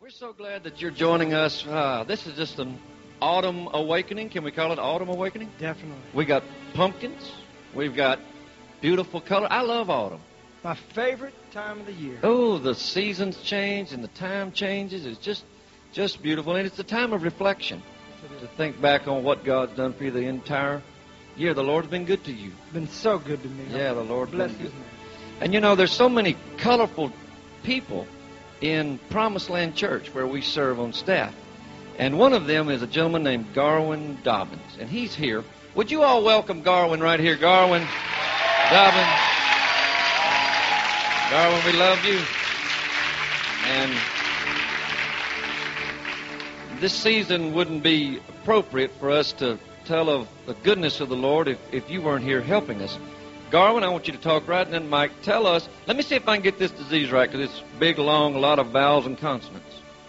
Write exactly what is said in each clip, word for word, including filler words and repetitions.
We're so glad that you're joining us. Uh, this is just an autumn awakening. Can we call it autumn awakening? Definitely. We got pumpkins. We've got beautiful color. I love autumn. My favorite time of the year. Oh, the seasons change and the time changes. It's just, just beautiful. And it's a time of reflection to think back on what God's done for you the entire year. The Lord's been good to you. Been so good to me. Yeah, the Lord's Bless been His good. name. And you know, there's so many colorful people in Promised Land Church where we serve on staff. And one of them is a gentleman named Garwin Dobbins. And he's here. Would you all welcome Garwin right here? Garwin Dobbins. Garwin, we love you. And this season wouldn't be appropriate for us to tell of the goodness of the Lord if, if you weren't here helping us. Garwin, I want you to talk right, and then Mike, tell us. Let me see if I can get this disease right, because it's big, long, a lot of vowels and consonants.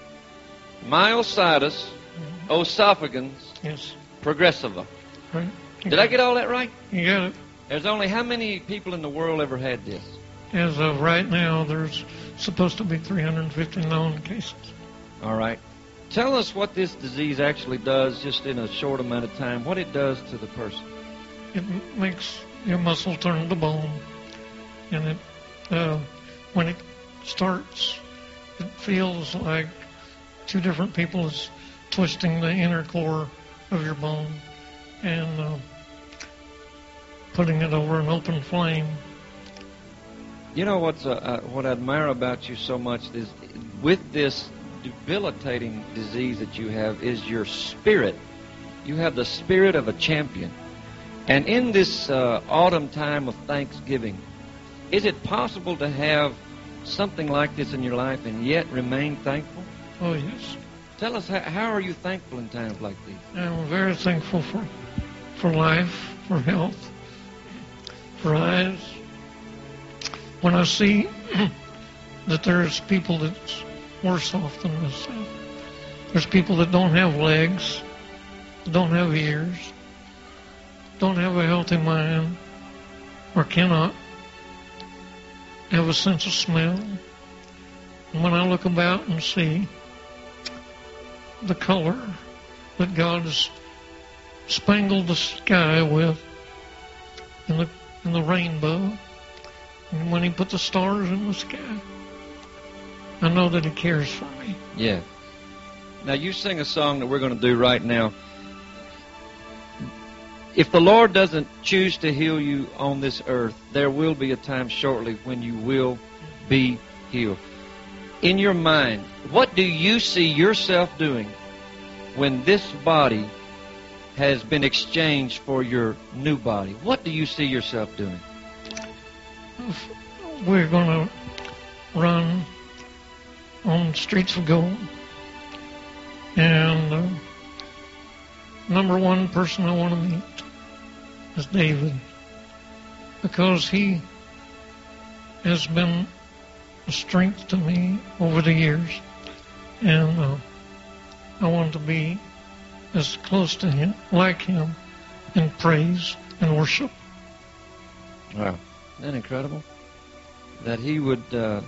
Myositis, mm-hmm. Oesophagus, yes, progressiva. Right. Did I get all that right? You got it. There's only how many people in the world ever had this? As of right now, there's supposed to be three hundred fifty known cases. All right. Tell us what this disease actually does, just in a short amount of time, what it does to the person. It makes your muscle turn to bone, and it uh, when it starts, it feels like two different people is twisting the inner core of your bone and uh, putting it over an open flame. You know what's uh, uh, what I admire about you so much is with this debilitating disease that you have is your spirit. You have the spirit of a champion. And in this uh, autumn time of Thanksgiving, is it possible to have something like this in your life and yet remain thankful? Oh, yes. Tell us, how, how are you thankful in times like these? I'm very thankful for, for life, for health, for eyes. When I see that there's people that's worse off than myself, there's people that don't have legs, don't have ears, don't have a healthy mind, or cannot have a sense of smell. And when I look about and see the color that God has spangled the sky with in the, in the rainbow, and when He put the stars in the sky, I know that He cares for me. Yeah. Now, you sing a song that we're going to do right now. If the Lord doesn't choose to heal you on this earth, there will be a time shortly when you will be healed. In your mind, what do you see yourself doing when this body has been exchanged for your new body? What do you see yourself doing? We're going to run on streets of gold. And uh, number one person I want to meet is David, because he has been a strength to me over the years, and uh, I want to be as close to him, like him, in praise and worship. Wow, isn't that incredible? That he would, uh,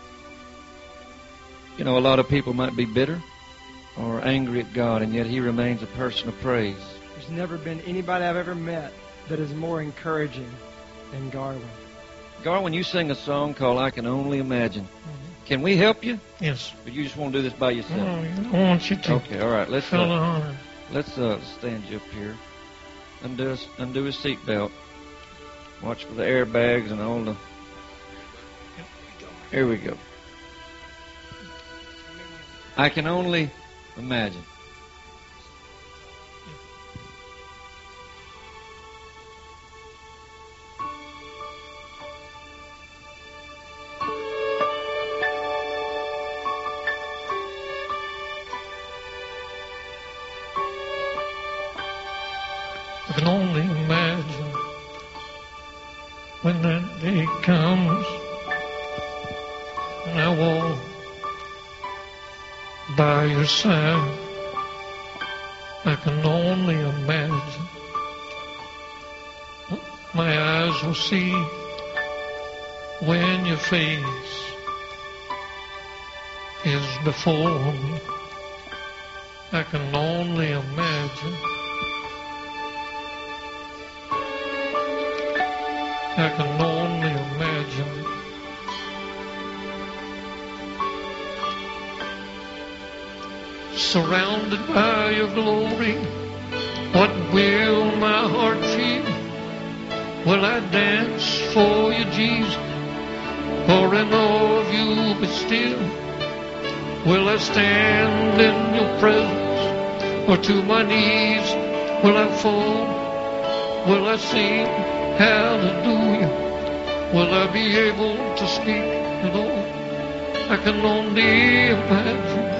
you know, a lot of people might be bitter or angry at God, and yet he remains a person of praise. There's never been anybody I've ever met that is more encouraging than Garwin. Garwin, you sing a song called I Can Only Imagine. Mm-hmm. Can we help you? Yes. But you just want to do this by yourself? Oh, I want you to. Okay, all right. Let's feel the uh, honor. let's uh, stand you up here. Undo his, undo his seatbelt. Watch for the airbags and all the... Here we go. I can only imagine. I can only imagine when that day comes and I walk by your side. I can only imagine what my eyes will see when your face is before me. I can only imagine. I can only imagine. Surrounded by your glory, what will my heart feel? Will I dance for you, Jesus? Or in awe of you, but still? Will I stand in your presence? Or to my knees will I fall? Will I sing hallelujah? Will I be able to speak at all? I can only imagine.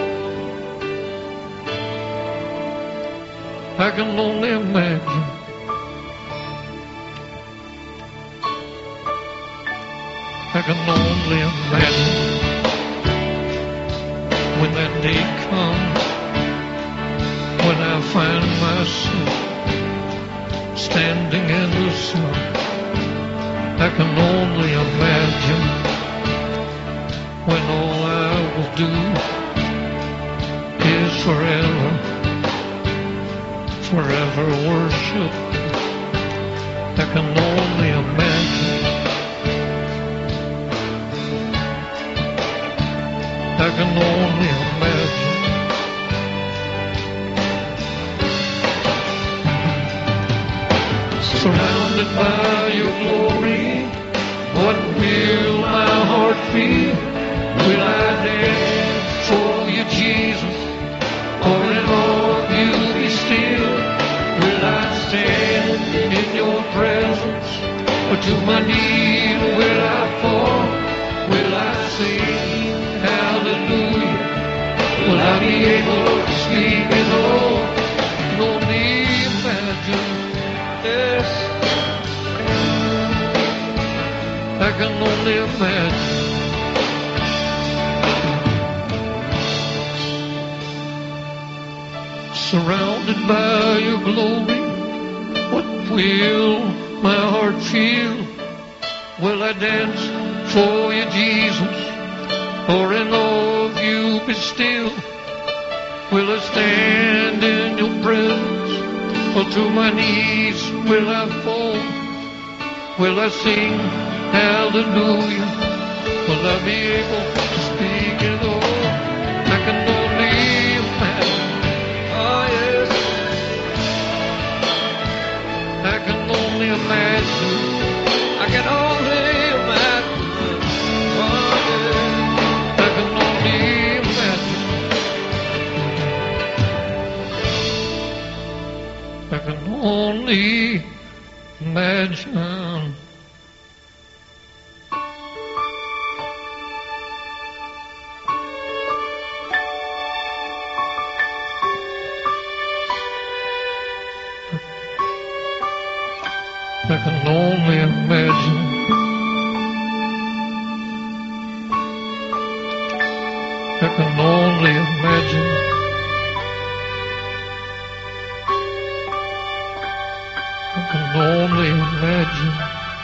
I can only imagine. I can only imagine when that day comes, when I find myself standing in the sun. I can only imagine when all I will do is forever, forever worship. I can only imagine. I can only imagine. Surrounded by your glory, what will my heart feel? Will I dance for you, Jesus? Or in awe of you be still? Will I stand in your presence? Or to my knees will I fall? Will I sing hallelujah? Will I be able to speak at all? I can only imagine. Yes, I can only imagine. Surrounded by your glory, what will my heart feel? Will I dance for you, Jesus? Or in awe of you be still? Will I stand in your presence? Or to my knees will I fall? Will I sing hallelujah? Will I be able to speak at all? I can only imagine. Oh yes, I can only imagine. I can only imagine. Oh yeah, I can only imagine. I can only imagine. I can only imagine. I can only imagine. I can only imagine.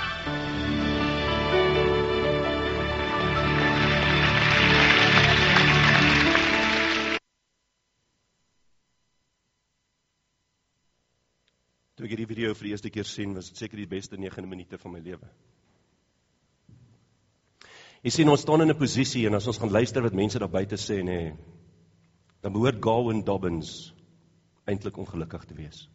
Toe ek hierdie video vir die eerste keer sien, was dit seker die beste nege minute van my lewe. Jy sien, ons staan in 'n posisie, en as ons gaan luister wat mense daar buite sê, nee, dan behoort Gowan Dobbins eintlik ongelukkig te wees.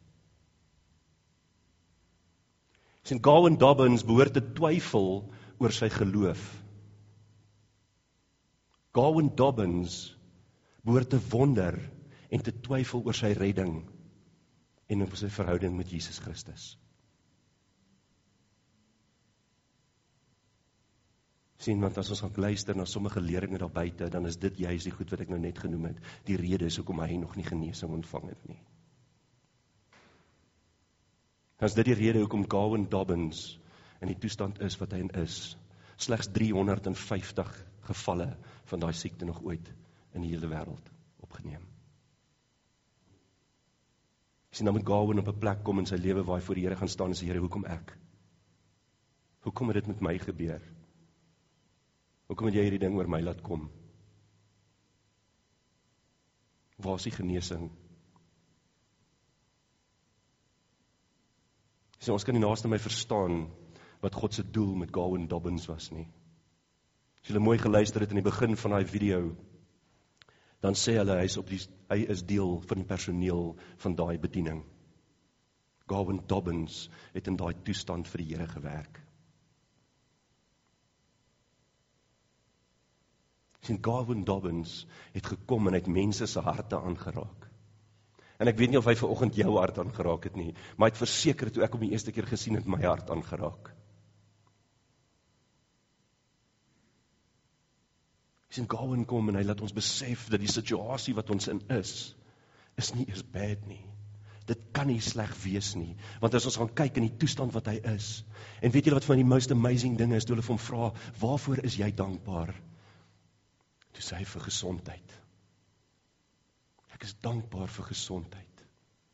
Jy sien, Gowan Dobbins behoort te twyfel oor sy geloof. Gowan Dobbins behoort te wonder en te twyfel oor sy redding en op sy verhouding met Jesus Christus. Sien, want as ons gaan luister na sommige leringe daar buite, dan is dit juist die goed wat ek nou net genoem het, die rede is hoekom hy nog nie genesing ontvang het nie. Dan is dit die rede hoekom Gowan Dobbins in die toestand is wat hy in is. Slegs driehonderdvyftig gevalle van daai siekte nog ooit in die hele wêreld opgeneem. Sien, dan moet Gowan op 'n plek kom in sy lewe waar hy voor die Here gaan staan en sê, Here, hoekom ek? Hoekom het dit met my gebeur? Hoekom het jy hierdie ding oor my laat kom? Waar is die genesing? So, ons kan nie naaste my verstaan wat God se doel met Gowan Dobbins was nie. As julle mooi geluister het in die begin van daai video, dan sê hulle hy is, op die, hy is deel van die personeel van daai bediening. Gowan Dobbins het in daai toestand vir die Here gewerk. Sien, Gowan Dobbins het gekom en het mense se harte aangeraak. En ek weet nie of hy vanoggend jou hart aangeraak het nie, maar hy het verseker toe ek hom die eerste keer gesien het, my hart aangeraak. Sien, Gowan kom en hy laat ons besef dat die situasie wat ons in is, is nie eers bad nie. Dit kan nie sleg wees nie, want as ons gaan kyk in die toestand wat hy is, en weet julle wat van die most amazing dinge is, toe hulle vir hom vra, waarvoor is jy dankbaar? Toe sê hy vir gesondheid. Ek is dankbaar vir gesondheid.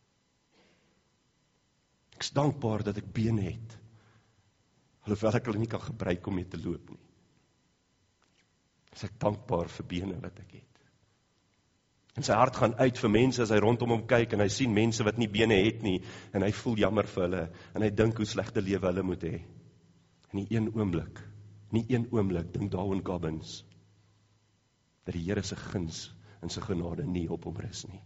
Ek is dankbaar dat ek bene het, alhoewel ek hulle nie kan gebruik om mee te loop nie. Is ek dankbaar vir bene wat ek het. En sy hart gaan uit vir mense as hy rondom hom kyk en hy sien mense wat nie bene het nie en hy voel jammer vir hulle en hy dink hoe slegte lewe hulle moet hê. In die een oomblik, nie een oomblik dink Gowan Dobbins dat die Here se guns en sy genade nie op hom rus nie.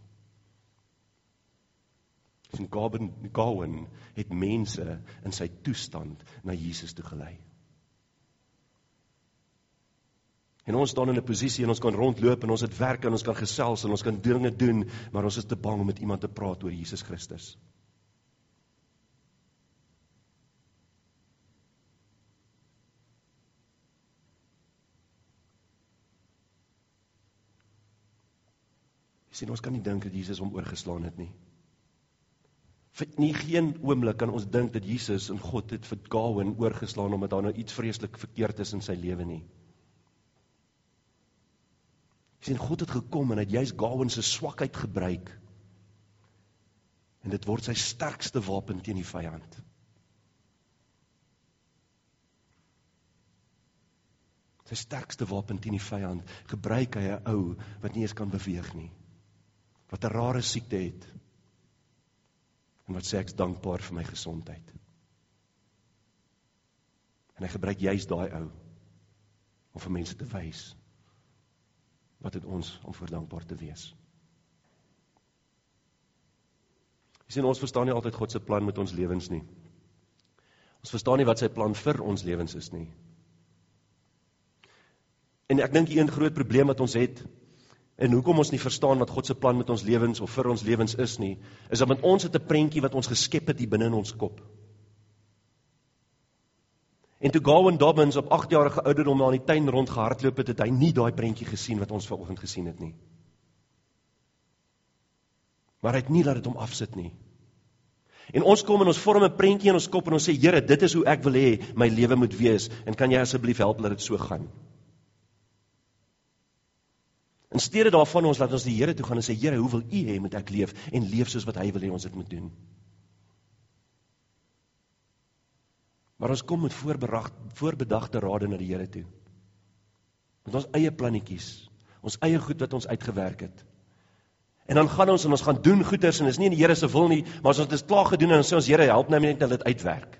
En Gowan het mense in sy toestand na Jesus toe gelei. En ons staan in 'n posisie en ons kan rondloop en ons het werk en ons kan gesels en ons kan dinge doen, maar ons is te bang om met iemand te praat oor Jesus Christus. Jy sien, ons kan nie dink dat Jesus hom oorgeslaan het nie. Vir nie geen oomblik kan ons dink dat Jesus en God het vir Gowan oorgeslaan omdat daar nou iets vreeslik verkeerd is in sy lewe nie. Jy sien, God het gekom en het juist Gowan se swakheid gebruik. En dit word sy sterkste wapen teen die vyand. Sy sterkste wapen teen die vyand gebruik hy 'n ou wat nie eens kan beweeg nie. Wat 'n rare siekte het. En wat sê ek is dankbaar vir my gesondheid. En hy gebruik juist daai ou om vir mense te wys wat het ons om voor dankbaar te wees. Jy sien, ons verstaan nie altyd God se plan met ons lewens nie. Ons verstaan nie wat sy plan vir ons lewens is nie. En ek dink die een groot probleem wat ons het, en hoekom ons nie verstaan wat God se plan met ons lewens of vir ons lewens is nie, is dat met ons het 'n prentjie wat ons geskep het hier binne in ons kop. En toe Gowan Dobbins op agtjarige ouderdom na in die tuin rondgehardloop het, het hy nie daai prentjie gesien wat ons vanoggend gesien het nie. Maar hy het nie laat dit hom afsit nie. En ons kom en ons vorm 'n prentjie in ons kop en ons sê, Here, dit is hoe ek wil hê my lewe moet wees, en kan jy asseblief help dat dit so gaan? In steede daarvan ons laat ons die Here toe gaan en sê, Here, hoe wil U hê moet ek leef, en leef soos wat hy wil hê ons dit moet doen. Maar ons kom met voorbedagte rade na die Here toe. Met ons eie plannetjies, ons eie goed wat ons uitgewerk het. En dan gaan ons en ons gaan doen goeders en is nie in die Here se wil nie, maar as ons dit klaar gedoen en dan sê ons, Here, help nou net dat dit uitwerk.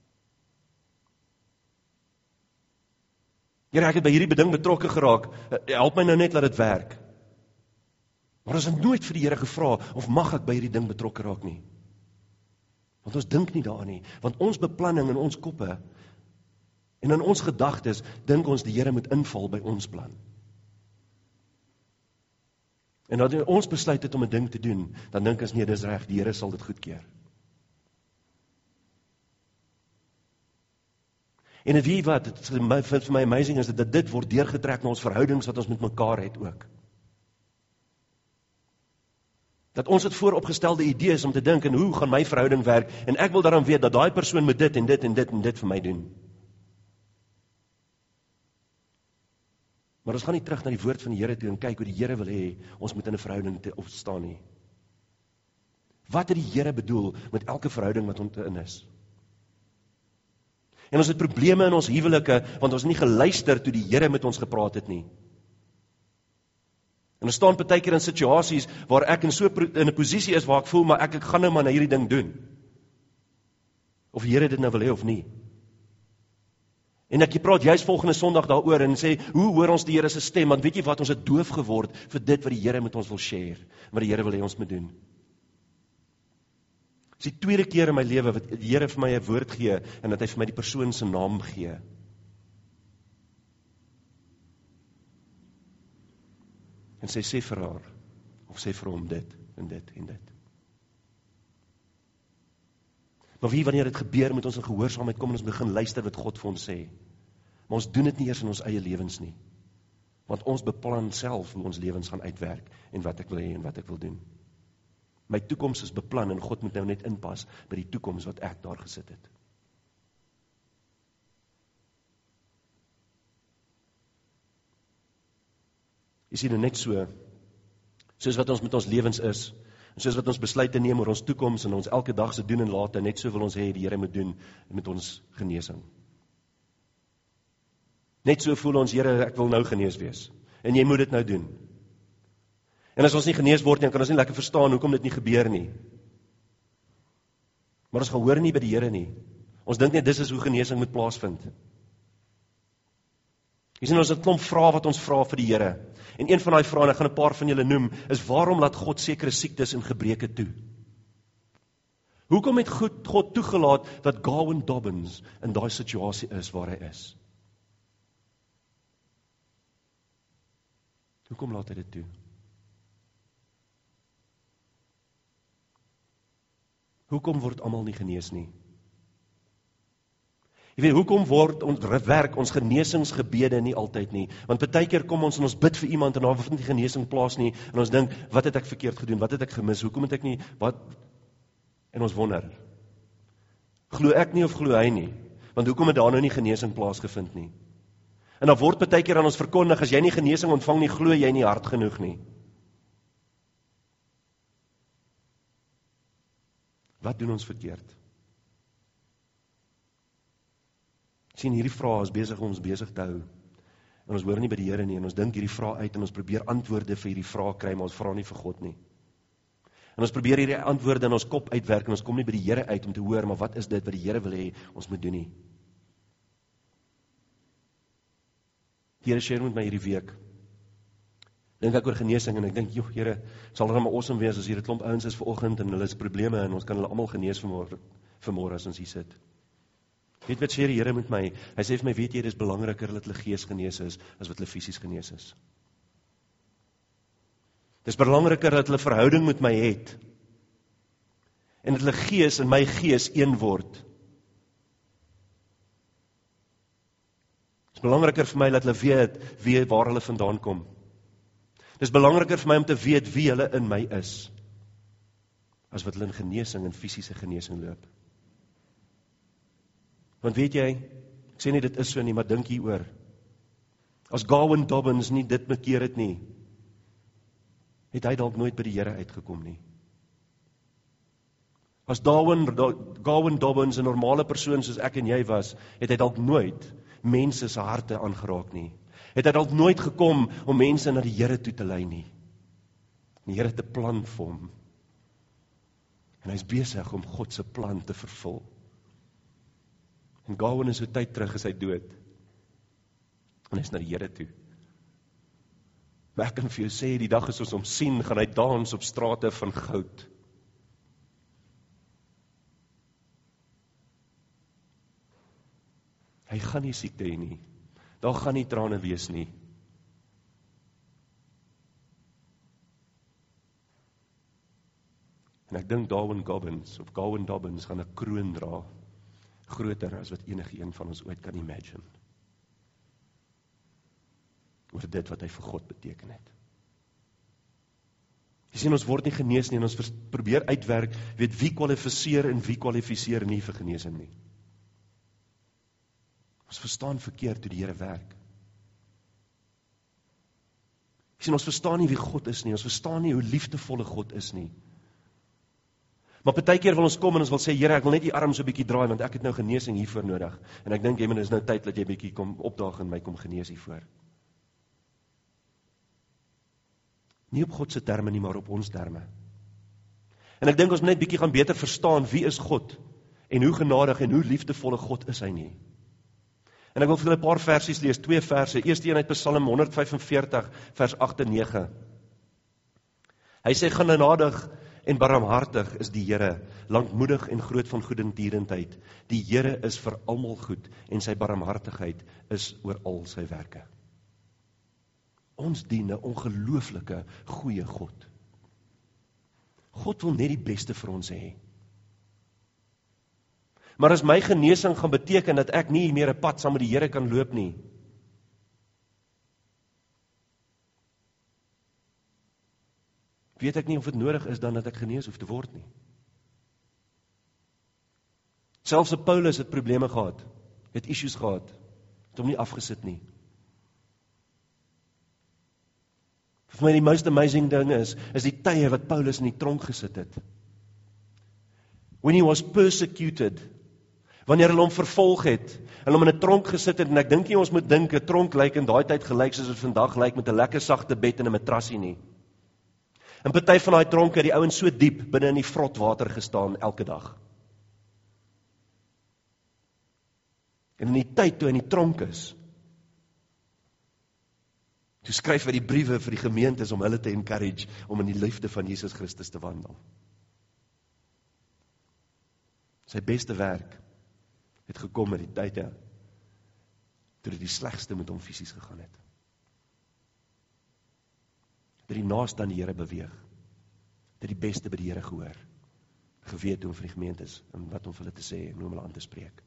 Here, ek het by hierdie beding betrokke geraak, help my nou net dat dit werk. Maar ons het nooit vir die Here gevra, of mag ek by hierdie ding betrokke raak nie. Want ons dink nie daaraan nie, want ons beplanning in ons koppe, en in ons gedagtes, dink ons die Here moet inval by ons plan. En dat ons besluit het om 'n ding te doen, dan dink ons, nee, dis reg, die Here sal dit goedkeur. En weet jy wat, het vir my amazing is dat dit word deurgetrek na ons verhoudings wat ons met mekaar het ook. Dat ons het vooropgestelde idees om te dink, en hoe gaan my verhouding werk, en ek wil daarom weet dat daai persoon moet dit en dit en dit en dit vir my doen. Maar ons gaan nie terug na die woord van die Here toe en kyk hoe die Here wil hê, ons moet in 'n verhouding te opstaan nie. Wat het die Here bedoel met elke verhouding wat ons in is? En ons het probleme in ons huwelike, want ons het nie geluister toe die Here met ons gepraat het nie. En ons staan partykeer in situasies waar ek in so in 'n posisie is waar ek voel, maar ek, ek gaan nou maar na hierdie ding doen. Of die Here dit nou wil hê of nie. En ek praat juist volgende Sondag daaroor en sê, hoe hoor ons die Here se stem? Want weet jy wat, ons het doof geword vir dit wat die Here met ons wil share, wat die Here wil hê ons moet doen. Dit is die tweede keer in my lewe wat die Here vir my 'n woord gee en dat hy vir my die persoon se naam gee. En sy sê vir haar, of sê vir hom dit, en dit, en dit. Maar wie, wanneer dit gebeur, moet ons in gehoorsaamheid kom en ons begin luister wat God vir ons sê. Maar ons doen dit nie eers in ons eie lewens nie. Want ons beplan self hoe ons lewens gaan uitwerk, en wat ek wil hê en wat ek wil doen. My toekoms is beplan, en God moet nou net inpas by die toekoms wat ek daar gesit het. Jy sien nou net so, soos wat ons met ons lewens is, en soos wat ons besluite neem oor ons toekoms en ons elke dag se doen en late, net so wil ons hê die Here moet doen met ons genesing. Net so voel ons, Here, ek wil nou genees wees, en jy moet dit nou doen. En as ons nie genees word nie, dan kan ons nie lekker verstaan hoekom dit nie gebeur nie. Maar ons gehoor nie by die Here nie. Ons dink net dis is hoe genesing moet plaasvind. Jy sien, ons het 'n klomp vrae wat ons vra vir die Here. En een van daai vrae, en ek gaan 'n paar van julle noem, is waarom laat God sekere siektes en gebreke toe? Hoekom het God, God toegelaat dat Gowan Dobbins in daai situasie is waar hy is? Hoekom laat hy dit toe? Hoekom word almal nie genees nie? Jy weet, hoekom word ons werk, ons genesingsgebede nie altyd nie? Want partykeer kom ons en ons bid vir iemand en daar vind nie genesing plaas nie, en ons dink, wat het ek verkeerd gedoen? Wat het ek gemis? Hoekom het ek nie, wat? En ons wonder. Glo ek nie of glo hy nie? Want hoekom het daar nou nie genesing plaasgevind nie? En dan word partykeer aan ons verkondig, as jy nie genesing ontvang nie, glo jy nie hard genoeg nie. Wat doen ons verkeerd? Sien, hierdie vrae is besig om ons besig te hou. En ons hoor nie by die Here nie, en ons dink hierdie vrae uit, en ons probeer antwoorde vir hierdie vrae kry, maar ons vra nie vir God nie. En ons probeer hierdie antwoorde in ons kop uitwerk, en ons kom nie by die Here uit om te hoor, maar wat is dit wat die Here wil hê ons moet doen nie? Die Here share met my hierdie week. Dink ek oor genesing, en ek dink, joh, Here, sal er maar awesome wees as hier 'n klomp ouens is vanoggend, en hulle is probleme, en ons kan hulle almal genees vanmôre, vanmôre as ons hier sit. Weet wat sê die Here met my? Hy sê vir my, weet jy, dit is belangriker dat hulle gees genees is, as wat hulle fisies genees is. Dit is belangriker dat hulle verhouding met my het, en dat hulle gees en my gees een word. Dit is belangriker vir my dat hulle weet, weet waar hulle vandaan kom. Dit is belangriker vir my om te weet wie hulle in my is, as wat hulle in genesing en fisiese genesing loop. Want weet jy, ek sê nie dit is so nie, maar dink hieroor. As Gowan Dobbins nie dit bekeer het nie, het hy dalk nooit by die Here uitgekom nie. As Gowan, Gowan Dobbins 'n normale persoon soos ek en jy was, het hy dalk nooit mense se harte aangeraak nie. Het hy dalk nooit gekom om mense na die Here toe te lei nie. Die Here het 'n plan vir hom. En hy is besig om God se plan te vervul. En Gowan is so tyd terug is hy dood. En hy is na die Here toe. Maar ek kan vir jou sê, die dag as ons hom sien, gaan hy dans op strate van goud. Hy gaan nie siekte hê nie. Daar gaan nie trane wees nie. En ek dink Gowan Dobbins, of Gowan Dobbins, gaan 'n kroon dra, groter as wat enige een van ons ooit kan imagine. Oor dit wat hy vir God beteken het. Jy sien, ons word nie genees nie, en ons probeer uitwerk, weet wie kwalifiseer en wie kwalifiseer nie vir genesing nie. Ons verstaan verkeerd hoe die Here werk. Jy sien, ons verstaan nie wie God is nie, ons verstaan nie hoe liefdevolle God is nie. Maar partykeer wil ons kom en ons wil sê, Here, ek wil net die arm so 'n bietjie draai, want ek het nou genesing hiervoor nodig. En ek dink, jy, maar is nou tyd dat jy 'n bietjie kom opdaag en my kom genees hiervoor. Nie op God se terme nie, maar op ons terme. En ek dink ons moet net bietjie gaan beter verstaan wie is God en hoe genadig en hoe liefdevolle God is hy nie. En ek wil vir julle 'n paar versies lees, twee verse. Eerste een uit Psalm honderd vyf en veertig, vers agt en nege. Hy sê, genadig en barmhartig is die Here, lankmoedig en groot van goedertierenheid. Die Here is vir almal goed en sy barmhartigheid is oor al sy werke. Ons dien 'n ongelooflike goeie God. God wil net die beste vir ons hê. Maar as my genesing gaan beteken dat ek nie meer 'n pad saam met die Here kan loop nie, weet ek nie of dit nodig is dan dat ek genees hoef te word nie. Selfs Paulus het probleme gehad, het issues gehad, het hom nie afgesit nie. Vir my die most amazing ding is, is die tye wat Paulus in die tronk gesit het. When he was persecuted, wanneer hulle hom vervolg het, hulle hom in 'n tronk gesit het, en ek dink nie ons moet dink 'n tronk lyk in daai tyd gelyk soos dit vandag lyk met 'n lekker sagte bed en 'n matrasie nie. En party van daai tronke het die ouens so diep binne in die vrot water gestaan elke dag. En in die tyd toe hy in die tronk is, toe skryf hy die briewe vir die gemeentes om hulle te encourage om in die liefde van Jesus Christus te wandel. Sy beste werk het gekom met die tyd, ja, toe dit die slegste met hom fisies gegaan het. Dat die naaste aan die Here beweeg, dat die beste by die Here gehoor, geweet hoe om vir die gemeentes, en wat om vir hulle te sê, en hoe om hulle aan te spreek.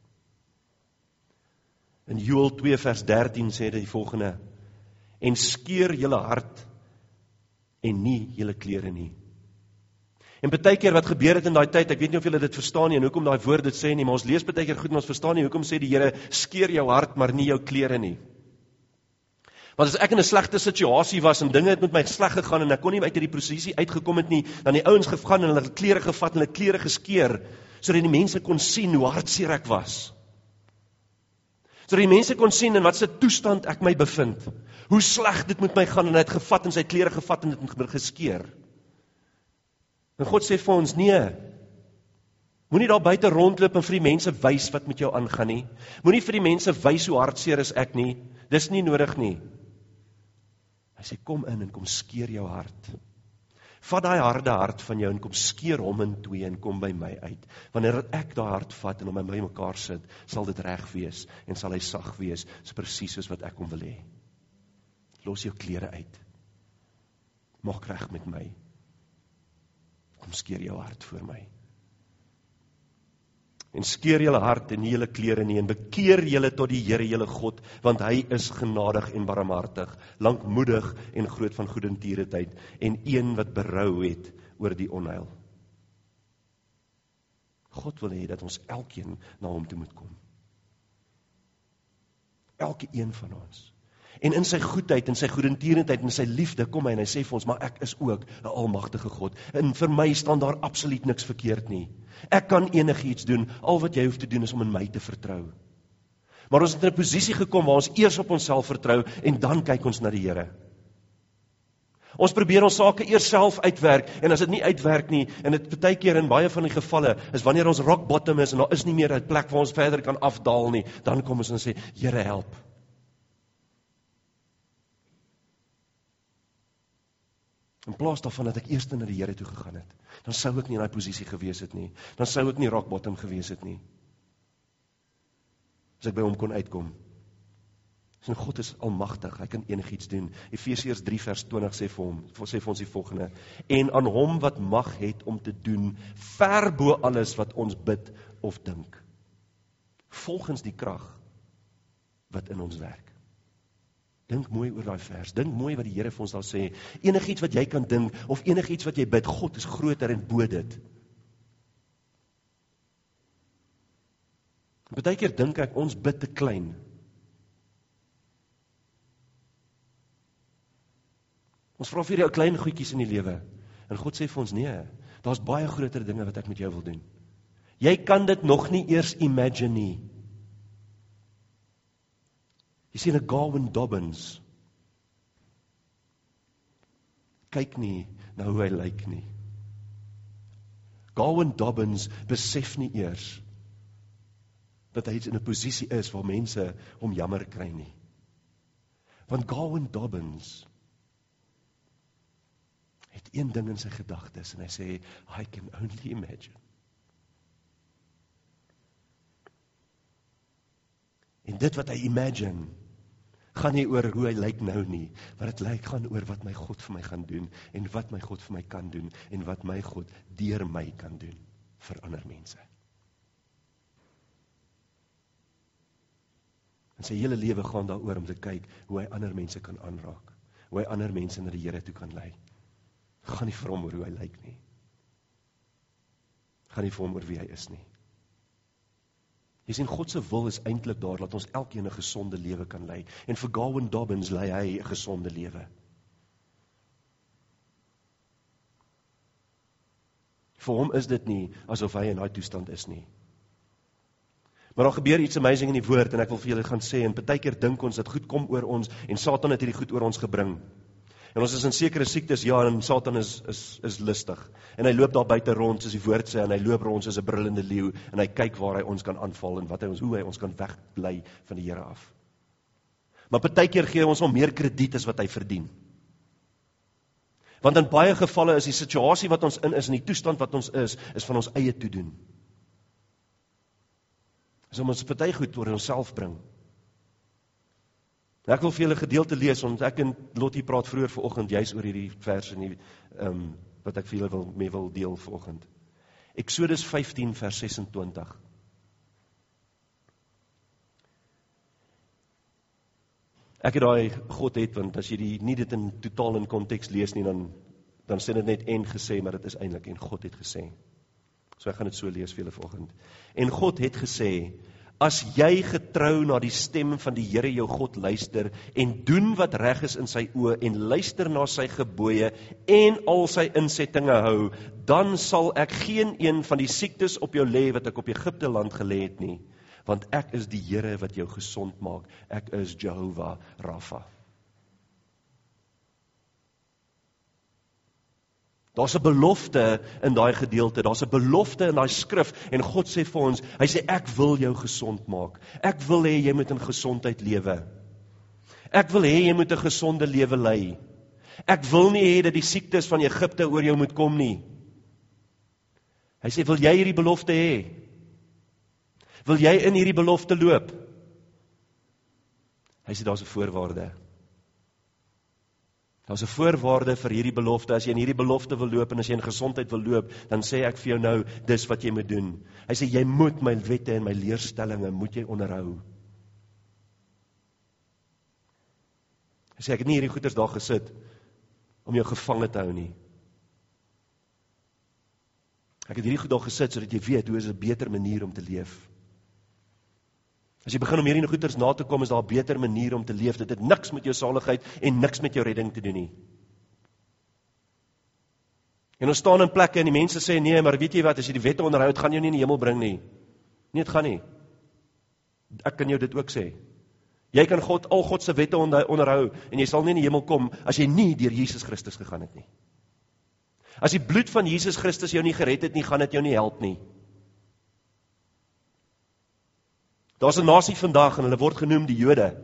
In Joel twee vers dertien sê dit die volgende, en skeur julle hart, en nie julle klere nie. En baie keer wat gebeur het in daai tyd, ek weet nie of julle dit verstaan nie, en hoekom daai woord dit sê nie, maar ons lees baie keer goed, en ons verstaan nie, hoekom sê die Here, skeur jou hart, maar nie jou klere nie. Want as ek in 'n slegte situasie was, en dinge het met my sleg gegaan, en ek kon nie uit hierdie posisie uitgekom het nie, dan die ouens gegaan, en hulle klere gevat, en hulle klere geskeur, sodat die mense kon sien hoe hartseer ek was. Sodat die mense kon sien in wat se toestand ek my bevind, hoe sleg dit met my gaan, en hy het gevat, en sy klere gevat, en dit geskeur. En God sê vir ons, nee, moenie daar buite rondloop en vir die mense wys wat met jou aangaan nie. Moenie vir die mense wys hoe hartseer is ek nie. Dis nie nodig nie. Hy sê, kom in en kom skeur jou hart. Vat daai harde hart van jou en kom skeur hom in twee en kom by my uit. Wanneer ek daai hart vat en hom by mekaar sit, sal dit reg wees en sal hy sag wees, so presies soos wat ek hom wil hê. Los jou klere uit. Maak reg met my. Kom skeur jou hart voor my. En skeur julle hart en nie julle klere nie, en bekeer julle tot die Here julle God, want hy is genadig en barmhartig, lankmoedig en groot van goedertierenheid, en een wat berou het oor die onheil. God wil hê dat ons elkeen na hom toe moet kom. Elke een van ons. En in sy goedheid, en sy goedertierenheid, en sy liefde, kom hy en hy sê vir ons, maar ek is ook 'n almagtige God. En vir my staan daar absoluut niks verkeerd nie. Ek kan enigiets doen, al wat jy hoef te doen is om in my te vertrou. Maar ons het in 'n posisie gekom waar ons eers op onsself vertrou, en dan kyk ons na die Here. Ons probeer ons sake eers self uitwerk, en as dit nie uitwerk nie, en dit baie keer in baie van die gevalle, is wanneer ons rock bottom is, en daar is nie meer 'n plek waar ons verder kan afdaal nie, dan kom ons en sê, Here help. In plaas daarvan dat ek eers na die Here toe gegaan het, dan sou ek nie in daai posisie gewees het nie. Dan sou ek nie rock bottom gewees het nie. As ek by hom kon uitkom. So God is almagtig, hy kan enigiets doen. Efesiërs drie vers twintig sê vir hom, sê vir ons die volgende: en aan hom wat mag het om te doen ver bo alles wat ons bid of dink, volgens die krag wat in ons werk. Dink mooi oor daai vers, dink mooi wat die Here vir ons daar sê. Enigiets wat jy kan dink, of enigiets wat jy bid, God is groter en bo dit. Baie keer dink ek, ons bid te klein. Ons vra vir jou klein goedjies in die lewe, en God sê vir ons, nee, daar's baie groter dinge wat ek met jou wil doen. Jy kan dit nog nie eers imagine nie. Jy sien 'n Gavin Dobbins. kyk nie na hoe hy lyk nie. Gowan Dobbins besef nie eers dat hy in 'n posisie is waar mense hom jammer kry nie. Want Gowan Dobbins het een ding in sy gedagtes en hy sê, I can only imagine. En dit wat hy imagine, gaan nie oor hoe hy lyk nou nie, maar dit lyk gaan oor wat my God vir my gaan doen, en wat my God vir my kan doen, en wat my God deur my kan doen, vir ander mense. En sy hele lewe gaan daaroor om te kyk, hoe hy ander mense kan aanraak, hoe hy ander mense na die Here toe kan lei. Gaan nie vir hom oor hoe hy lyk nie. Gaan nie vir hom oor wie hy is nie. Jy sien, God se wil is eintlik daar, dat ons elkeen 'n gesonde lewe kan lei. En vir Gowan Dobbins lei hy 'n gesonde lewe. Vir hom is dit nie asof hy in daai toestand is nie. Maar daar gebeur iets amazing in die woord, en ek wil vir julle gaan sê, en partykeer dink ons dat goed kom oor ons, en Satan het hierdie goed oor ons gebring. En ons is in sekere siektes, ja, en Satan is, is, is listig. En hy loop daar buite rond, soos die woord sê, en hy loop rond soos 'n brullende leeu, en hy kyk waar hy ons kan aanval, en wat hy ons, hoe hy ons kan wegbly van die Here af. Maar partykeer gee ons hom meer krediet as wat hy verdien. Want in baie gevalle is die situasie wat ons in is, en die toestand wat ons is, is van ons eie toedoen. Is om ons party goed oor onsself bring. Ek wil vir julle gedeelte lees, want ek en Lottie praat vroeër vanoggend juis oor hierdie vers en die, um, wat ek vir julle wil, mee wil deel vanoggend. Eksodus vyftien vers ses en twintig. Ek het daai God het, want as jy die, nie dit in totaal in konteks lees nie, dan, dan sê dit net en gesê, maar dit is eintlik en God het gesê. So ek gaan dit so lees vir julle vanoggend. En God het gesê, as jy getrou na die stem van die Here jou God luister, en doen wat reg is in sy oë, en luister na sy gebooie, en al sy insettinge hou, dan sal ek geen een van die siektes op jou lê, wat ek op Egipte land gelê het nie, want ek is die Here wat jou gesond maak, ek is Jehovah Rapha. Daar's 'n belofte in daai gedeelte, daar's 'n belofte in daai skrif, en God sê vir ons, hy sê, ek wil jou gesond maak, ek wil hê jy moet in gesondheid lewe, ek wil hê jy moet 'n gesonde lewe lei, ek wil nie hê dat die siektes van Egipte oor jou moet kom nie. Hy sê, wil jy hierdie belofte hê? Wil jy in hierdie belofte loop? Hy sê, daar's 'n voorwaarde. Daar's 'n voorwaarde vir hierdie belofte. As jy in hierdie belofte wil loop, en as jy in gesondheid wil loop, dan sê ek vir jou nou, dis wat jy moet doen. Hy sê, jy moet my wette en my leerstellinge, moet jy onderhou. Hy sê, ek het nie hierdie goeders daar gesit, om jou gevange te hou nie. Ek het hierdie goed daar gesit, sodat jy weet, hoe is 'n beter manier om te leef. As jy begin om hierdie goeders na te kom, is daar 'n beter manier om te leef. Dit het niks met jou saligheid en niks met jou redding te doen nie. En ons staan in plekke en die mense sê, nee, maar weet jy wat, as jy die wette onderhou, het gaan jou nie in die hemel bring nie. Nee, het gaan nie. Ek kan jou dit ook sê. Jy kan God, al God se wette onderhou, en jy sal nie in die hemel kom, as jy nie deur Jesus Christus gegaan het nie. As die bloed van Jesus Christus jou nie gered het nie, gaan dit jou nie help nie. Daar's 'n nasie vandag, en hulle word genoem die Jode.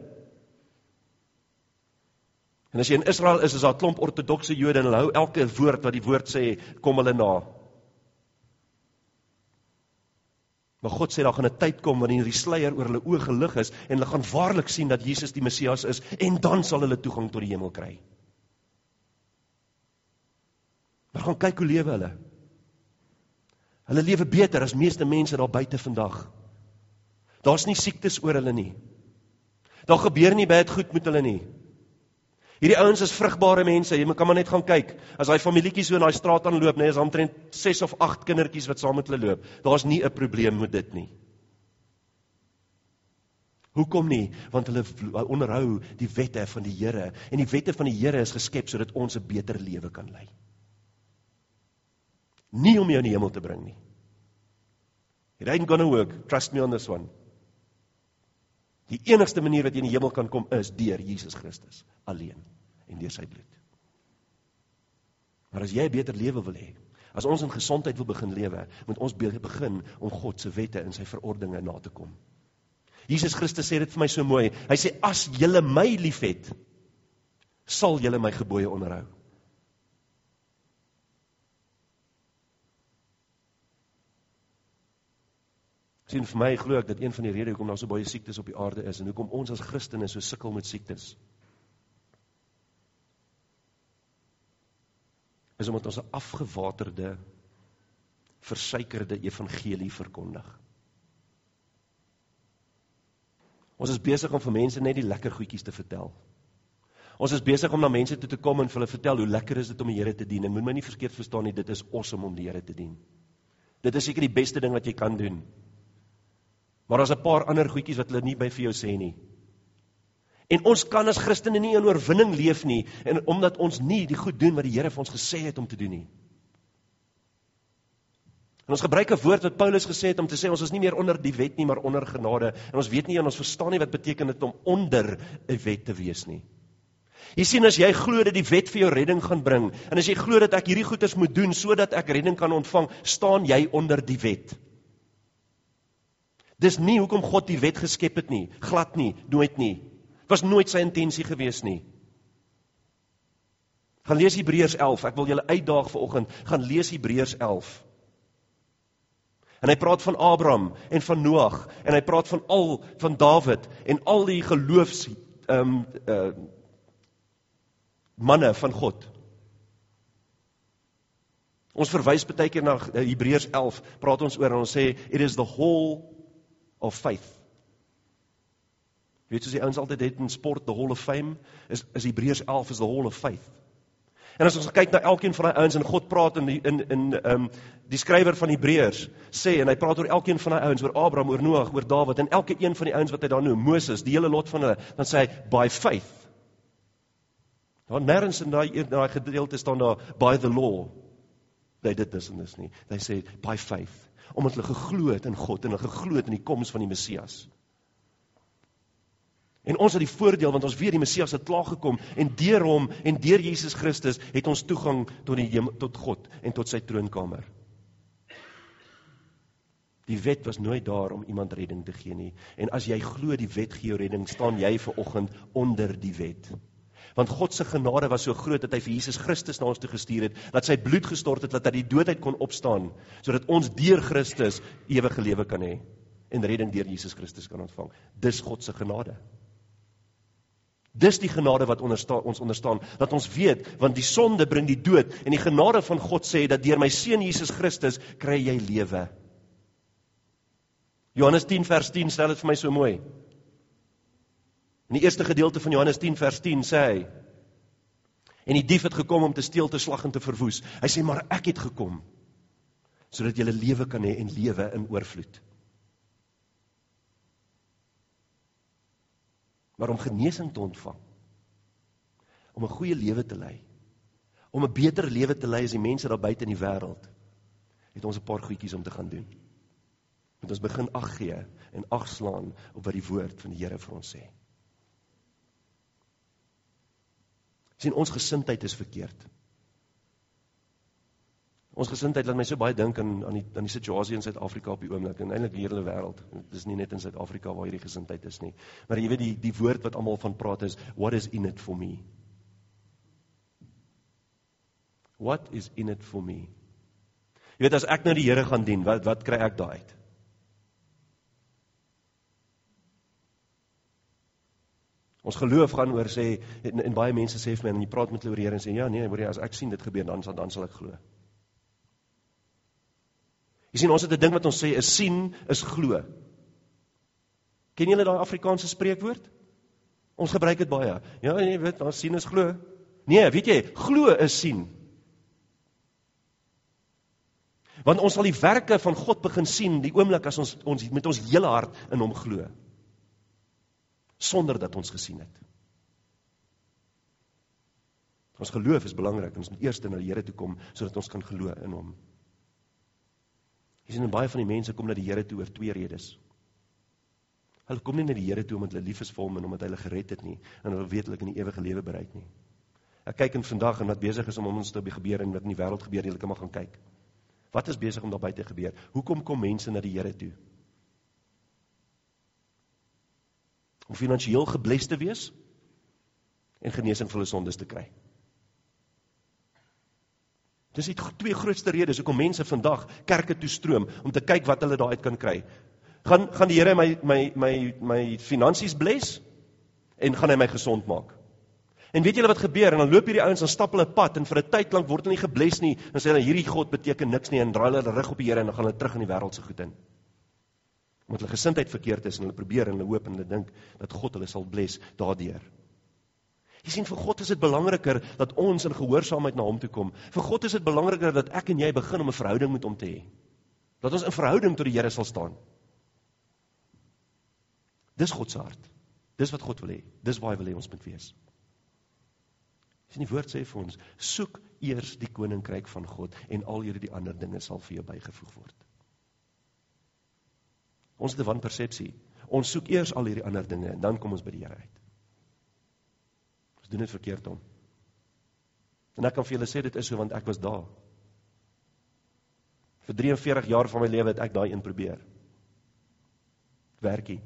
En as jy in Israel is, is daar 'n klomp ortodokse Jode, en hulle hou elke woord wat die woord sê, kom hulle na. Maar God sê, daar gaan 'n tyd kom, wanneer die sluier oor hulle oë gelig is, en hulle gaan waarlik sien dat Jesus die Messias is, en dan sal hulle toegang tot die hemel kry. Maar gaan kyk hoe lewe hulle. Hulle lewe beter as meeste mense daar buite vandag. Daar's nie siektes oor hulle nie. Daar gebeur nie baie goed met hulle nie. Hierdie ouens is vrugbare mense, jy kan maar net gaan kyk. As daai familietjie so in daai straat aanloop, nee, is omtrent ses of agt kindertjies wat saam met hulle loop. Daar's nie 'n probleem met dit nie. Hoekom nie? Want hulle onderhou die wette van die Here, en die wette van die Here is geskep sodat ons 'n beter lewe kan lei. Nie om jou in die hemel te bring nie. It ain't gonna work, trust me on this one. Die enigste manier wat jy in die hemel kan kom, is deur Jesus Christus, alleen, en deur sy bloed. Maar as jy 'n beter lewe wil hê, as ons in gesondheid wil begin lewe, moet ons begin om God se wette en sy verordeninge na te kom. Jesus Christus sê dit vir my so mooi. Hy sê, as julle my liefhet, sal julle my gebooie onderhou. Sien, vir my glo ek dat een van die redes hoekom daar so baie siektes op die aarde is en hoekom ons as Christene so sukkel met siektes, is omdat ons 'n afgewaterde, versuikerde evangelie verkondig. Ons is besig om vir mense net die lekker goedjies te vertel. Ons is besig om na mense toe te kom en vir hulle vertel hoe lekker is dit om die Here te dien. En moet my nie verkeerd verstaan nie, dit is awesome om die Here te dien. Dit is seker die beste ding wat jy kan doen. Maar daar's 'n paar ander goedjies wat hulle nie by vir jou sê nie. En ons kan as Christene nie in oorwinning leef nie, en omdat ons nie die goed doen wat die Here vir ons gesê het om te doen nie. En ons gebruik 'n woord wat Paulus gesê het om te sê, ons is nie meer onder die wet nie, maar onder genade. En ons weet nie en ons verstaan nie wat beteken dit om onder 'n wet te wees nie. Jy sien, as jy glo dat die wet vir jou redding gaan bring, en as jy glo dat ek hierdie goeders moet doen, sodat ek redding kan ontvang, staan jy onder die wet. Dis nie hoekom God die wet geskep het nie, glad nie, nooit nie. Het was nooit sy intensie gewees nie. Gaan lees Hebreërs elf, ek wil julle uitdaag vanoggend, gaan lees Hebreërs elf. En hy praat van Abraham en van Noag, en hy praat van al, van Dawid, en al die geloofs, um, uh, manne van God. Ons verwys baie keer na Hebreërs elf, praat ons oor, en ons sê, it is the whole of faith. Jy weet soos die ouens altyd het in sport, the hall of fame, is, is Hebreërs elf is the hall of faith. En as ons kyk na elkeen van die ouens, en God praat in, die, in, in um, die skrywer van Hebreërs, sê, en hy praat oor elkeen van die ouens, oor Abraham, oor Noag, oor Dawid, en elke een van die ouens wat hy daar noem, Moses, die hele lot van hulle, dan sê hy, by faith. Daar nergens in die, in die gedeelte staan daar, by the law. Hy dit is en dis nie. Hy sê, by faith. Omdat hulle geglo het in God, en hulle geglo het in die koms van die Messias. En ons het die voordeel, want ons weet die Messias het klaar gekom, en deur hom, en deur Jesus Christus, het ons toegang tot, die, tot God, en tot sy troonkamer. Die wet was nooit daar om iemand redding te gee nie, en as jy glo die wet gee jou redding, staan jy vanoggend onder die wet. Want God se genade was so groot, dat hy vir Jesus Christus na ons toe gestuur het, dat sy bloed gestort het, dat hy die doodheid kon opstaan, sodat ons deur Christus ewige lewe kan hê, en redding deur Jesus Christus kan ontvang. Dis God se genade. Dis die genade wat ondersta- ons onderstaan, dat ons weet, want die sonde bring die dood, en die genade van God sê, dat deur my seun Jesus Christus, kry jy lewe. Johannes tien vers tien stel dit vir my so mooi. In die eerste gedeelte van Johannes tien vers tien sê hy, en die dief het gekom om te steel, te slag en te verwoes. Hy sê, maar ek het gekom, sodat jy lewe kan hê en lewe in oorvloed. Maar om genesing te ontvang, om 'n goeie lewe te lei, om 'n beter lewe te lei as die mense daar buite in die wêreld, het ons 'n paar goedjies om te gaan doen. Moet ons begin ag gee en ag slaan op wat die woord van die Here vir ons sê. Sien, ons gesindheid is verkeerd. Ons gesindheid laat my so baie dink aan, aan, die, aan die situasie in Suid-Afrika op die oomblik, en eintlik die hele wêreld. Dit is nie net in Suid-Afrika waar hierdie gesindheid is nie. Maar jy weet, die, die woord wat almal van praat is, what is in it for me? What is in it for me? Jy weet, as ek nou die Here gaan dien, wat, wat kry ek daar uit? Ons geloof gaan oor sê, en, en baie mense sê vir my, en jy praat met hulle oor die Here en sê, ja nee, hoor jy, as ek sien dit gebeur, dan, dan sal ek glo. Jy sien, ons het 'n ding wat ons sê, is sien, is glo. Ken julle daai Afrikaanse spreekwoord? Ons gebruik dit baie. Ja, jy weet, ons sien is glo. Nee, weet jy, glo is sien. Want ons sal die werke van God begin sien, die oomblik as ons, ons met ons hele hart in hom glo. Sonder dat ons gesien het. Ons geloof is belangrik, ons moet eers na die Here toe kom, sodat ons kan glo in hom. Jy sien, en baie van die mense kom na die Here toe oor twee redes. Hulle kom nie na die Here toe omdat hulle lief is vir hom en omdat hy hulle gered het nie, en hulle weet hulle kan die ewige lewe bereik nie. Ek kyk in vandag en wat besig is om om ons te gebeur en wat in die wêreld gebeur, julle kan maar gaan kyk. Wat is besig om daar buite te gebeur? Hoekom kom mense na die Here toe? Om finansiëel gebless te wees en genesing vir hulle sondes te kry. Dis die twee grootste redes hoekom mense vandag kerke toestroom om te kyk wat hulle daaruit kan kry. Gaan gaan die Here my my my my finansies bless en gaan hy my gesond maak. En weet julle wat gebeur? En dan loop hierdie ouens en stap hulle pad en vir 'n tyd lank word hulle nie gebless nie. Dan sê hulle hierdie God beteken niks nie en draai hulle rug op die Here en dan gaan hulle terug in die wêreld se goed in. Omdat hulle gesindheid verkeerd is en hulle probeer en hulle hoop en hulle dink dat God hulle sal bless daardeur. Jy sien, vir God is dit belangriker dat ons in gehoorsaamheid na hom toe kom. Vir God is dit belangriker dat ek en jy begin om 'n verhouding met hom te hê. Dat ons in verhouding tot die Here sal staan. Dis God se hart. Dis wat God wil hê. Dis waar hy wil hê ons moet wees. Sien, die woord sê vir ons, soek eers die koninkryk van God en al hierdie ander dinge sal vir jou bygevoeg word. Ons het 'n wanpersepsie. Ons soek eers al hierdie ander dinge en dan kom ons by die Here uit. Ons doen dit verkeerd om. En ek kan vir julle sê dit is so want ek was daar. Vir drie en veertig jaar van my lewe het ek daai een probeer. Werkie.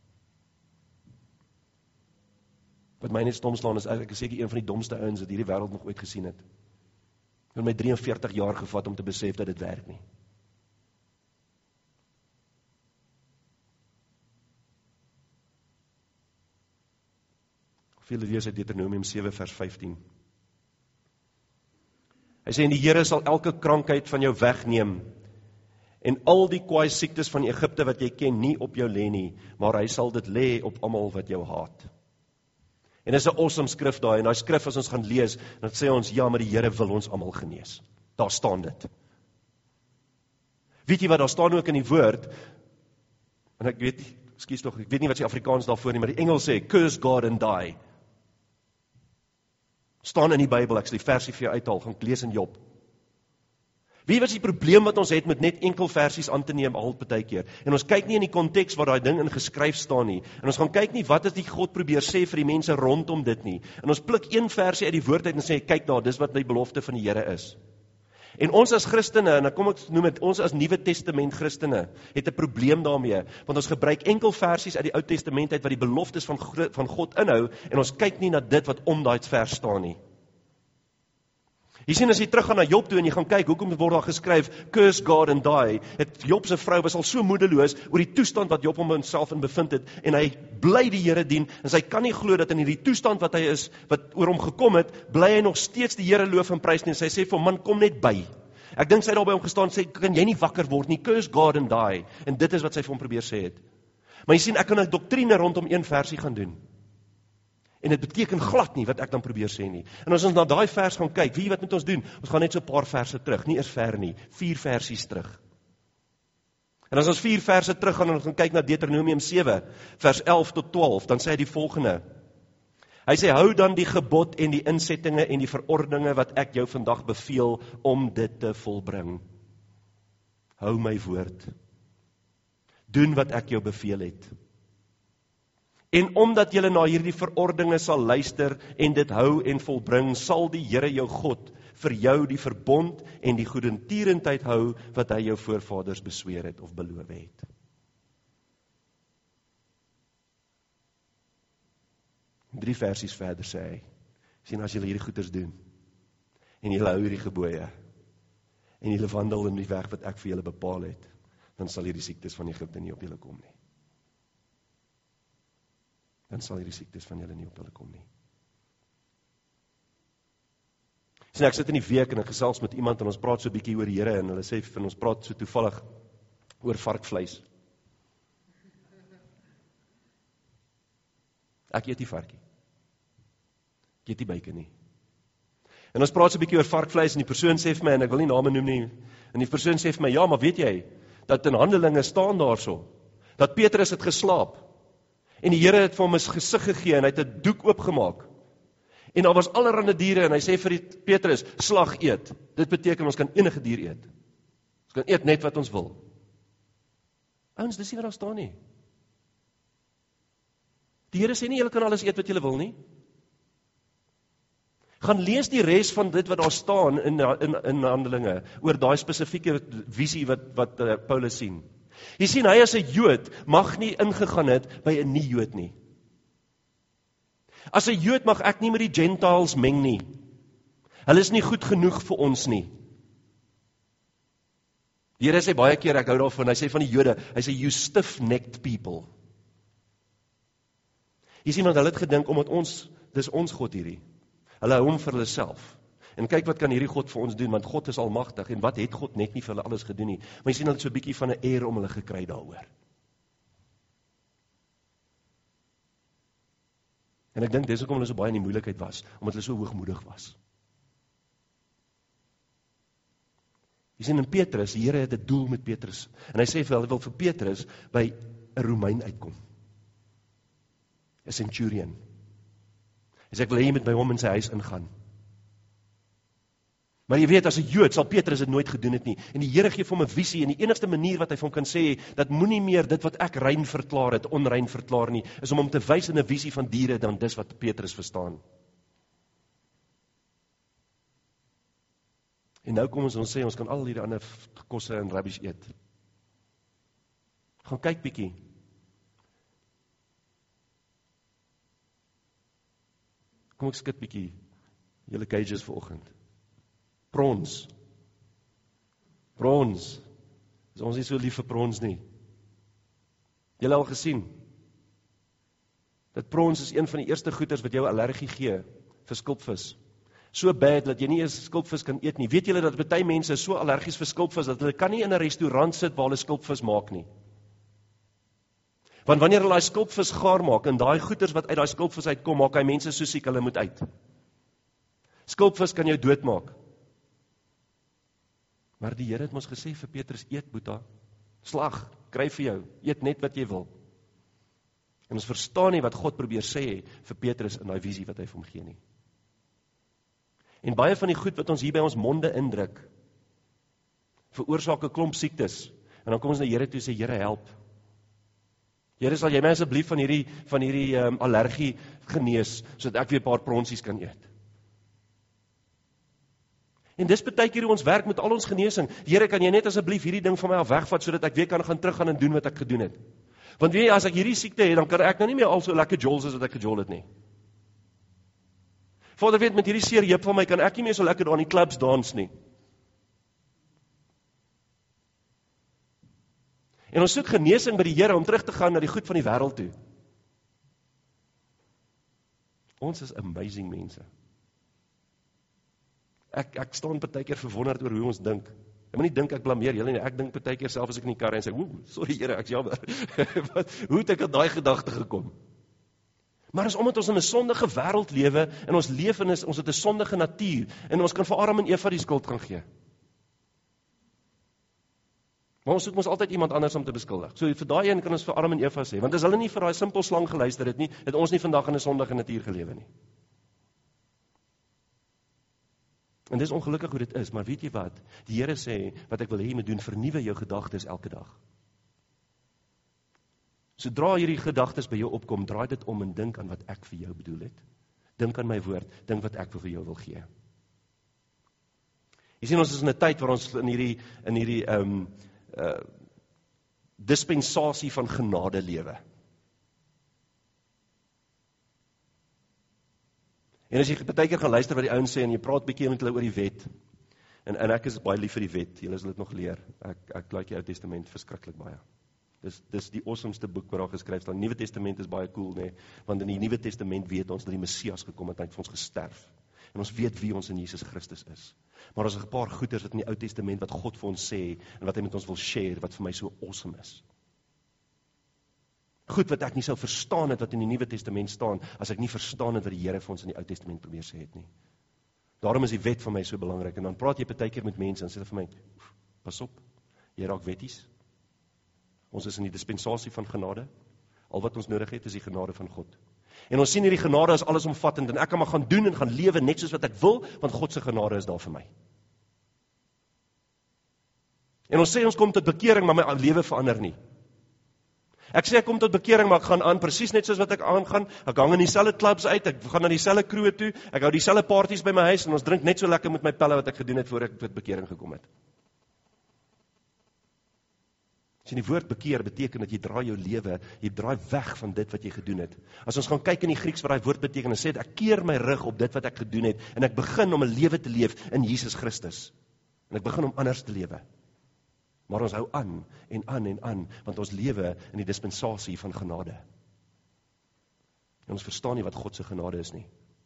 Wat my net stom slaan is, ek is seker een van die domste ouens wat hierdie wêreld nog ooit gesien het. Het het my drie en veertig jaar gevat om te besef dat dit werk nie. Vele lees uit Deuteronomium sewe vers vyftien. Hy sê, en die Here sal elke krankheid van jou wegneem, en al die kwaai siektes van Egipte wat jy ken, nie op jou lê nie, maar hy sal dit lê op almal wat jou haat. En dis 'n awesome skrif daai, en daai skrif as ons gaan lees, dan sê ons, ja, maar die Here wil ons almal genees. Daar staan dit. Weet jy wat, daar staan ook in die woord, en ek weet, ekskuus tog, ek weet nie wat sy Afrikaans daarvoor nie, maar die Engels sê, curse God and die. Staan in die Bybel, ek sal die versie vir jou uithaal, gaan lees in Job. Wie was die probleem wat ons het met net enkel versies aan te neem al baie keer? En ons kyk nie in die konteks waar daai ding in geskryf staan nie. En ons gaan kyk nie wat is die God probeer sê vir die mense rondom dit nie. En ons pluk een versie uit die woord uit en sê, kyk daar, dis wat die belofte van die Here is. En ons as Christene, en dan kom ek noem het, ons as Nuwe Testament Christene, het 'n probleem daarmee, want ons gebruik enkel versies uit die Ou Testament uit wat die beloftes van, van God inhou, en ons kyk nie na dit wat om daai vers staan nie. Jy sien, as jy teruggaan na Job toe en jy gaan kyk, hoekom word daar geskryf, curse God and die, het Job se vrou was al so moedeloos oor die toestand wat Job hom homself in bevind het, en hy bly die Here dien, en sy kan nie glo dat in hierdie toestand wat hy is, wat oor hom gekom het, bly hy nog steeds die Here loof en prys nie, en sy sê vir hom, man, kom net by. Ek dink sy het daar by hom gestaan, sê, kan jy nie wakker word nie, curse God and die, en dit is wat sy vir hom probeer sê het. Maar jy sien, ek kan 'n doktrine rondom een versie gaan doen. En dit beteken glad nie wat ek dan probeer sê nie. En as ons na daai vers gaan kyk, weet jy wat moet ons doen? Ons gaan net so 'n paar verse terug, nie eers ver nie, vier versies terug. En as ons vier verse terug gaan en ons gaan kyk na Deuteronomium sewe, vers elf tot twaalf, dan sê hy die volgende. Hy sê, hou dan die gebod en die insettinge en die verordeninge wat ek jou vandag beveel om dit te volbring. Hou my woord. Doen wat ek jou beveel het. En omdat julle na hierdie verordeninge sal luister en dit hou en volbring, sal die Here jou God vir jou die verbond en die goedertierendheid hou wat hy jou voorvaders besweer het of beloof het. Drie versies verder sê hy, sien as julle hierdie goeders doen en julle hou hierdie gebooie en julle wandel in die weg wat ek vir julle bepaal het, dan sal hierdie siektes van Egipte nie op julle kom nie. Dan sal hierdie siektes van julle nie op hulle kom nie. Sien, ek sit in die week en ek gesels met iemand en ons praat so 'n bietjie oor die Here en hulle sê vir ons praat so toevallig oor varkvleis. Ek eet nie varkie. Ek eet nie byke nie. En ons praat so 'n bietjie oor varkvleis en die persoon sê vir my, en ek wil nie name noem nie, en die persoon sê vir my, ja, maar weet jy, dat in Handelinge staan daarso, dat Petrus het geslaap, en die Here het vir hom 'n gesig gegee, en hy het 'n doek oopgemaak, en daar was allerlei diere, en hy sê vir die Petrus, slag eet, dit beteken ons kan enige dier eet, ons kan eet net wat ons wil. Ouens, dis nie wat daar staan nie. Die Here sê nie, julle kan alles eet wat julle wil nie. Gaan lees die res van dit wat daar staan in, in, in Handelinge, oor daai spesifieke visie wat, wat uh, Paulus sien. Jy sien, hy as 'n Jood mag nie ingegaan het by 'n nie-Jood nie. As 'n Jood mag ek nie met die Gentiles meng nie. Hulle is nie goed genoeg vir ons nie. Die Here sê baie keer, ek hou daarvan, hy sê van die Jode, hy sê, you stiff-necked people. Jy sien, want hulle het gedink, omdat ons, dis ons God hierdie. Hulle hou hom vir hulle self. En kyk wat kan hierdie God vir ons doen, want God is almagtig, en wat het God net nie vir hulle alles gedoen nie. Maar jy sien, hulle het so 'n bietjie van 'n eer om hulle gekry daaroor. En ek dink dis hoekom hulle so baie in die moeilikheid was, omdat hulle so hoogmoedig was. Jy sien, in Petrus, die Here het 'n doel met Petrus, en hy sê vir hulle, wil vir Petrus by 'n Romein uitkom. 'n Centurion. Hy sê, ek wil hê jy moet by hom in sy huis ingaan. Maar jy weet, as 'n Jood sal Petrus dit nooit gedoen het nie. En die Here gee vir hom 'n visie, en die enigste manier wat hy vir hom kan sê, dat moenie meer dit wat ek rein verklaar het, onrein verklaar nie, is om hom te wys in 'n visie van diere, dan dis wat Petrus verstaan. En nou kom ons, ons sê, ons kan al hierdie ander kosse en rubbish eet. Gaan kyk bietjie. Kom ek skit bietjie julle cages vanoggend. Prons. Prons. Is ons nie so lief vir prons nie. Julle al gesien? Dat prons is een van die eerste goeders wat jou allergie gee vir skulpvis. So bad dat jy nie eens skulpvis kan eet nie. Weet julle dat baie mense is so allergies vir skulpvis dat hulle kan nie in 'n restaurant sit waar hulle skulpvis maak nie. Want wanneer hulle daai skulpvis gaar maak en daai goeders wat uit daai skulpvis uitkom, maak hy mense so siek hulle moet uit. Skulpvis kan jou doodmaak. Maar die Here het ons gesê vir Petrus, eet Boeta, slag, kry vir jou, eet net wat jy wil. En ons verstaan nie wat God probeer sê vir Petrus in daai visie wat hy vir hom gee nie. En baie van die goed wat ons hier by ons monde indruk, veroorsaak 'n klomp siektes. En dan kom ons na die Here toe en sê, Here help. Here, sal jy my asseblief van hierdie, van hierdie um, allergie genees, sodat ek weer 'n paar pronsies kan eet. En dis baie keer hoe ons werk met al ons genesing. Here, kan jy net asseblief hierdie ding van my af wegvat, sodat ek weer kan gaan teruggaan en doen wat ek gedoen het. Want weet jy, as ek hierdie siekte het, dan kan ek nou nie meer al so lekker jols as wat ek gejol het nie. Vader, weet, met hierdie seer heup van my, kan ek nie meer so lekker daar in die clubs dans nie. En ons soek genesing by die Here om terug te gaan na die goed van die wêreld toe. Ons is amazing mense. Ek, ek staan partykeer verwonderd oor hoe ons dink. Ek moet nie dink ek blameer julle nie, ek dink partykeer self as ek in die kar en sê, oeh, sorry Here, ek's jammer. Hoe het ek aan daai gedagte gekom? Maar is omdat ons in 'n sondige wêreld lewe, en ons leef in, ons het 'n sondige natuur, en ons kan vir Adam en Eva die skuld gaan gee. Maar ons soek ons altyd iemand anders om te beskuldig. So vir daai een kan ons vir Adam en Eva sê, want as hulle nie vir daai simpel slang geluister het nie, het ons nie vandag in 'n sondige natuur gelewe nie. En dis ongelukkig hoe dit is, maar weet jy wat? Die Here sê, wat ek wil hê jy moet doen, vernuwe jou gedagtes elke dag. Sodra hierdie gedagtes by jou opkom, draai dit om en dink aan wat ek vir jou bedoel het. Dink aan my woord, dink wat ek vir jou wil gee. Jy sien, ons is in 'n tyd waar ons in hierdie in hierdie um, uh, dispensasie van genade lewe. En as jy baie keer gaan luister wat die ouens sê en jy praat bietjie met hulle oor die wet. En en ek is baie lief vir die wet. Julle sal dit nog leer. Ek ek like die Ou Testament verskriklik baie. Dis dis die awesomeste boek wat daar geskryf staan. Die Nuwe Testament is baie cool, nê, want in die Nuwe Testament weet ons dat die Messias gekom het, hy het vir ons gesterf. En ons weet wie ons in Jesus Christus is. Maar ons het 'n paar goeders wat in die Ou Testament wat God vir ons sê en wat hy met ons wil share, wat vir my so awesome is. Goed wat ek nie sou verstaan het wat in die Nuwe Testament staan, as ek nie verstaan het wat die Here vir ons in die Ou Testament probeer sê het nie. Daarom is die wet vir my so belangrik. En dan praat jy partykeer met mense en sê hulle vir my, pas op, jy raak wetties. Ons is in die dispensasie van genade. Al wat ons nodig het is die genade van God. En ons sien hierdie genade as allesomvattend en ek kan maar gaan doen en gaan lewe net soos wat ek wil, want God se genade is daar vir my. En ons sê ons kom tot bekering, maar my lewe verander nie. Ek sê ek kom tot bekering, maar ek gaan aan presies net soos wat ek aangaan. Ek hang in dieselfde clubs uit, ek gaan na dieselfde kroeg toe, ek hou dieselfde parties by my huis en ons drink net so lekker met my pelle wat ek gedoen het voor ek tot bekering gekom het. As jy die woord bekeer beteken dat jy draai jou lewe, jy draai weg van dit wat jy gedoen het. As ons gaan kyk in die Grieks wat daai woord beteken, dan sê dit ek keer my rug op dit wat ek gedoen het en ek begin om 'n lewe te leef in Jesus Christus. En ek begin om anders te lewe. Maar ons hou aan en aan en aan, want ons lewe in die dispensasie van genade. En ons verstaan nie wat God se genade is nie.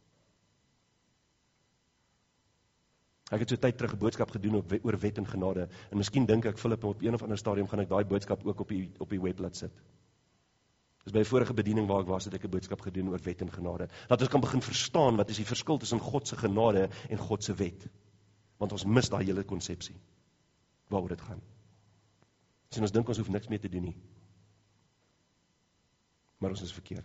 Ek het so tyd terug 'n boodskap gedoen op, oor wet en genade, en miskien dink ek, Philip, op een of ander stadium gaan ek daai boodskap ook op die, op die web laat sit. Dis by 'n vorige bediening waar ek was, het ek 'n boodskap gedoen oor wet en genade. Laat ons kan begin verstaan wat is die verskil tussen God se genade en God se wet. Want ons mis daai hele konsepsie, waaroor dit gaan. En ons dink ons hoef niks meer te doen nie. Maar ons is verkeerd.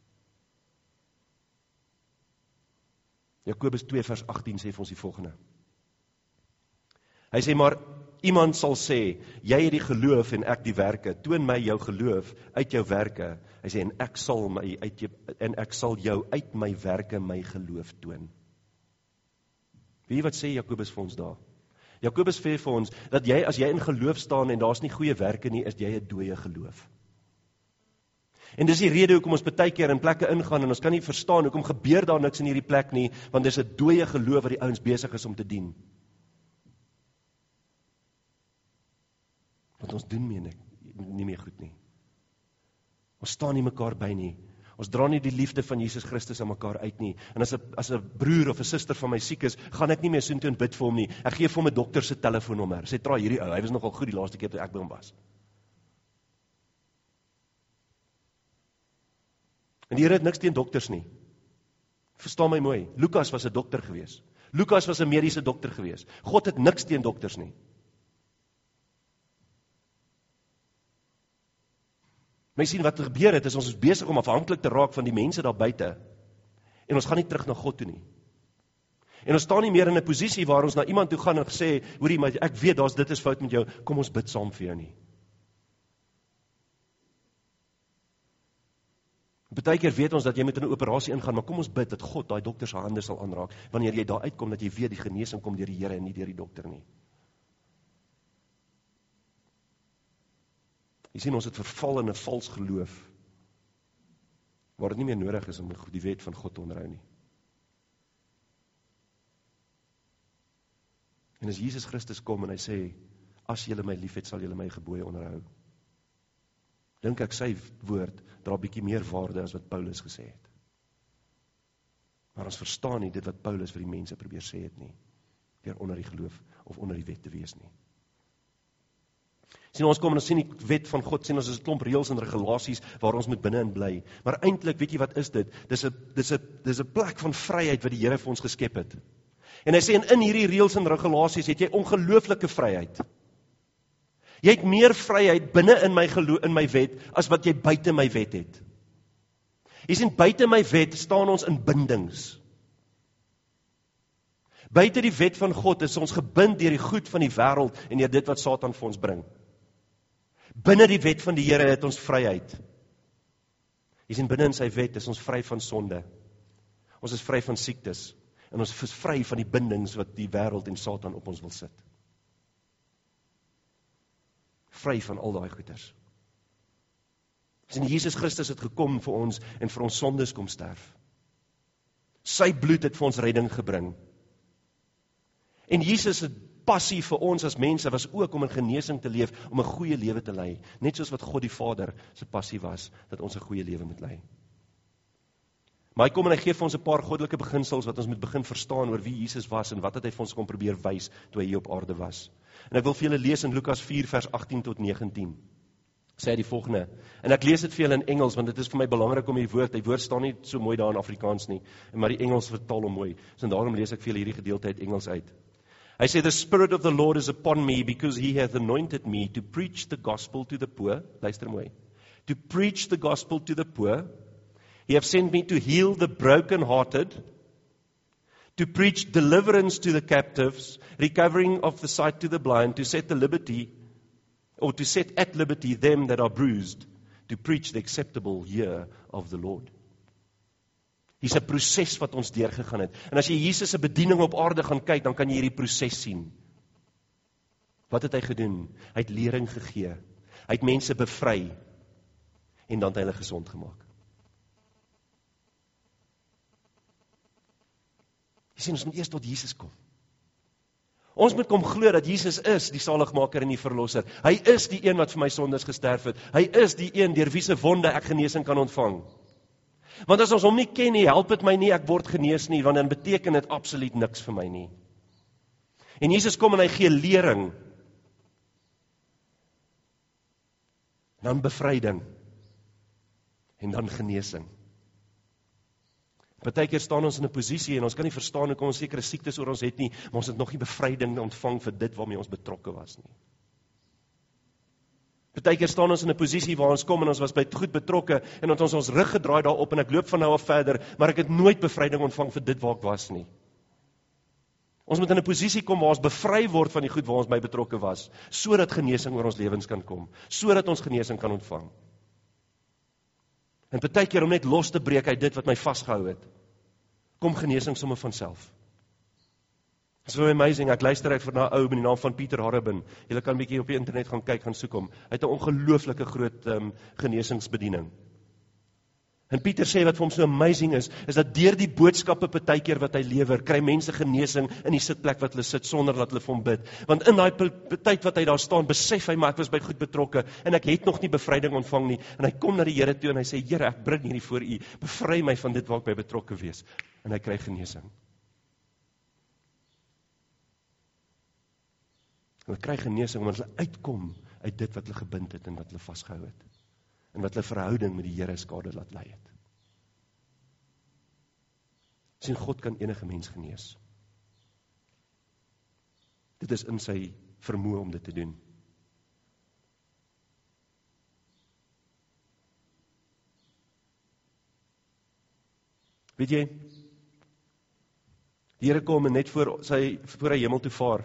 Jakobus twee vers agttien sê vir ons die volgende. Hy sê, maar iemand sal sê, jy het die geloof en ek die werke, toon my jou geloof uit jou werke. Hy sê, en ek sal, my uit jou, en ek sal jou uit my werke my geloof toon. Weet jy wat sê Jakobus vir ons daar? Jakobus sê vir ons, dat jy, as jy in geloof staan en daar's nie goeie werke nie, is jy 'n dooie geloof. En dis die rede hoekom ons baie keer in plekke ingaan en ons kan nie verstaan hoekom gebeur daar niks in hierdie plek nie, want dis 'n dooie geloof wat die ouens besig is om te dien. Want ons doen meer nie, nie meer goed nie. Ons staan nie mekaar by nie. Ons dra nie die liefde van Jesus Christus aan mekaar uit nie. En as 'n as 'n broer of 'n suster van my siek is, gaan ek nie meer soontoe en bid vir hom nie. Ek gee vir hom 'n dokter se telefoonnommer. Sê, "Traai hierdie ou, hy was nogal goed die laaste keer toe ek by hom was." En die Here het niks teen dokters nie. Verstaan my mooi. Lukas was 'n dokter gewees. Lukas was 'n mediese dokter gewees. God het niks teen dokters nie. Maar jy sien wat gebeur het, is ons is besig om afhanklik te raak van die mense daar buite. En ons gaan nie terug na God toe nie. En ons staan nie meer in 'n posisie waar ons na iemand toe gaan en sê, hoorie, maar ek weet daar's dit is fout met jou, kom ons bid saam vir jou nie. Partykeer weet ons dat jy met 'n operasie ingaan, maar kom ons bid dat God daai dokter se hande sal aanraak, wanneer jy daar uitkom, dat jy weet die genesing kom deur die Here en nie deur die dokter nie. Jy sien, ons het verval in 'n vals geloof, waar dit nie meer nodig is om die wet van God te onderhou nie. En as Jesus Christus kom en hy sê, as julle my liefhet, sal julle my gebooie onderhou. Dink ek sy woord dra bietjie meer waarde as wat Paulus gesê het. Maar ons verstaan nie dit wat Paulus vir die mense probeer sê het nie, deur onder die geloof of onder die wet te wees nie. Sien, ons kom en ons sien die wet van God, sien ons is 'n klomp reëls en regulasies waar ons moet binne-in bly. Maar eintlik, weet jy wat is dit? Dis 'n dis 'n dis 'n plek van vryheid wat die Here vir ons geskep het. En hy sê en in hierdie reëls en regulasies het jy ongelooflike vryheid. Jy het meer vryheid binne in my geloof in my wet as wat jy buite my wet het. Jy sien, buite my wet staan ons in bindings. Buite die wet van God is ons gebind deur die goed van die wêreld en deur dit wat Satan vir ons bring. Binne die wet van die Here het ons vryheid. Jy sien, binne in sy wet is ons vry van sonde. Ons is vry van siektes. En ons is vry van die bindings wat die wêreld en Satan op ons wil sit. Vry van al daai goeders. En Jesus Christus het gekom vir ons en vir ons sondes kom sterf. Sy bloed het vir ons redding gebring. En Jesus se passie vir ons as mense was ook om in genesing te leef, om 'n goeie lewe te lei, net soos wat God die Vader se passie was, dat ons 'n goeie lewe moet lei. Maar hy kom en hy gee vir ons 'n paar goddelike beginsels wat ons moet begin verstaan oor wie Jesus was en wat het hy vir ons kom probeer wys toe hy hier op aarde was. En ek wil vir julle lees in Lukas vier vers agttien tot negentien. Sê hy die volgende, en ek lees dit vir julle in Engels, want dit is vir my belangrik om die woord, die woord staan nie so mooi daar in Afrikaans nie, maar die Engels vertaal hom mooi, so daarom lees ek vir julle hierdie gedeelte uit Engels uit. Hy sê, the Spirit of the Lord is upon me, because he hath anointed me to preach the gospel to the poor, luister mooi, to preach the gospel to the poor, he hath sent me to heal the brokenhearted, to preach deliverance to the captives, recovering of the sight to the blind, to set the liberty, or to set at liberty them that are bruised, to preach the acceptable year of the Lord. Hier's 'n proses wat ons deurgegaan het. En as jy Jesus se bediening op aarde gaan kyk, dan kan jy hierdie proses sien. Wat het hy gedoen? Hy het lering gegee. Hy het mense bevry en dan het hy hulle gesond gemaak. Jy sien, ons moet eers tot Jesus kom. Ons moet kom glo dat Jesus is die saligmaker en die verlosser. Hy is die een wat vir my sondes gesterf het. Hy is die een deur wie se wonde ek genesing kan ontvang. Want as ons hom nie ken nie, help dit my nie, ek word genees nie, want dan beteken dit absoluut niks vir my nie. En Jesus kom en hy gee lering. Dan bevryding. En dan genesing. Partykeer staan ons in 'n posisie en ons kan nie verstaan hoekom ons sekere siektes oor ons het nie, maar ons het nog nie bevryding ontvang vir dit waarmee ons betrokke was nie. Partykeer staan ons in 'n posisie waar ons kom en ons was by goed betrokke en het ons ons rug gedraai daarop en ek loop van nou af verder, maar ek het nooit bevryding ontvang vir dit waar ek was nie. Ons moet in 'n posisie kom waar ons bevry word van die goed waar ons by betrokke was, sodat genesing oor ons lewens kan kom, sodat ons genesing kan ontvang. En partykeer om net los te breek uit dit wat my vasgehou het, kom genesing sommer van self. It's so amazing, ek luister uit vir 'n ou met die naam van Pieter Harrabin. Julle kan 'n bietjie op die internet gaan kyk, gaan soek hom. Hy het 'n ongelooflike groot um, genesingsbediening. En Pieter sê wat vir hom so amazing is, is dat deur die boodskappe partykeer wat hy lewer, kry mense genesing in die sitplek wat hulle sit, sonder dat hulle vir hom bid. Want in daai tyd wat hy daar staan, besef hy, maar ek was by goed betrokke, en ek het nog nie bevryding ontvang nie, en hy kom na die Here toe, en hy sê, Here, ek bring hierdie voor u, bevry my van dit waar ek by betrokke wees, en hy kry genesing. Hulle kry genesing, omdat hulle uitkom uit dit wat hulle gebind het, en wat hulle vasgehou het, en wat hulle verhouding met die Here skade laat lei het. Sien, God kan enige mens genees. Dit is in sy vermoë om dit te doen. Weet jy, die Here kom en net voor sy voor hy hemel toe vaar,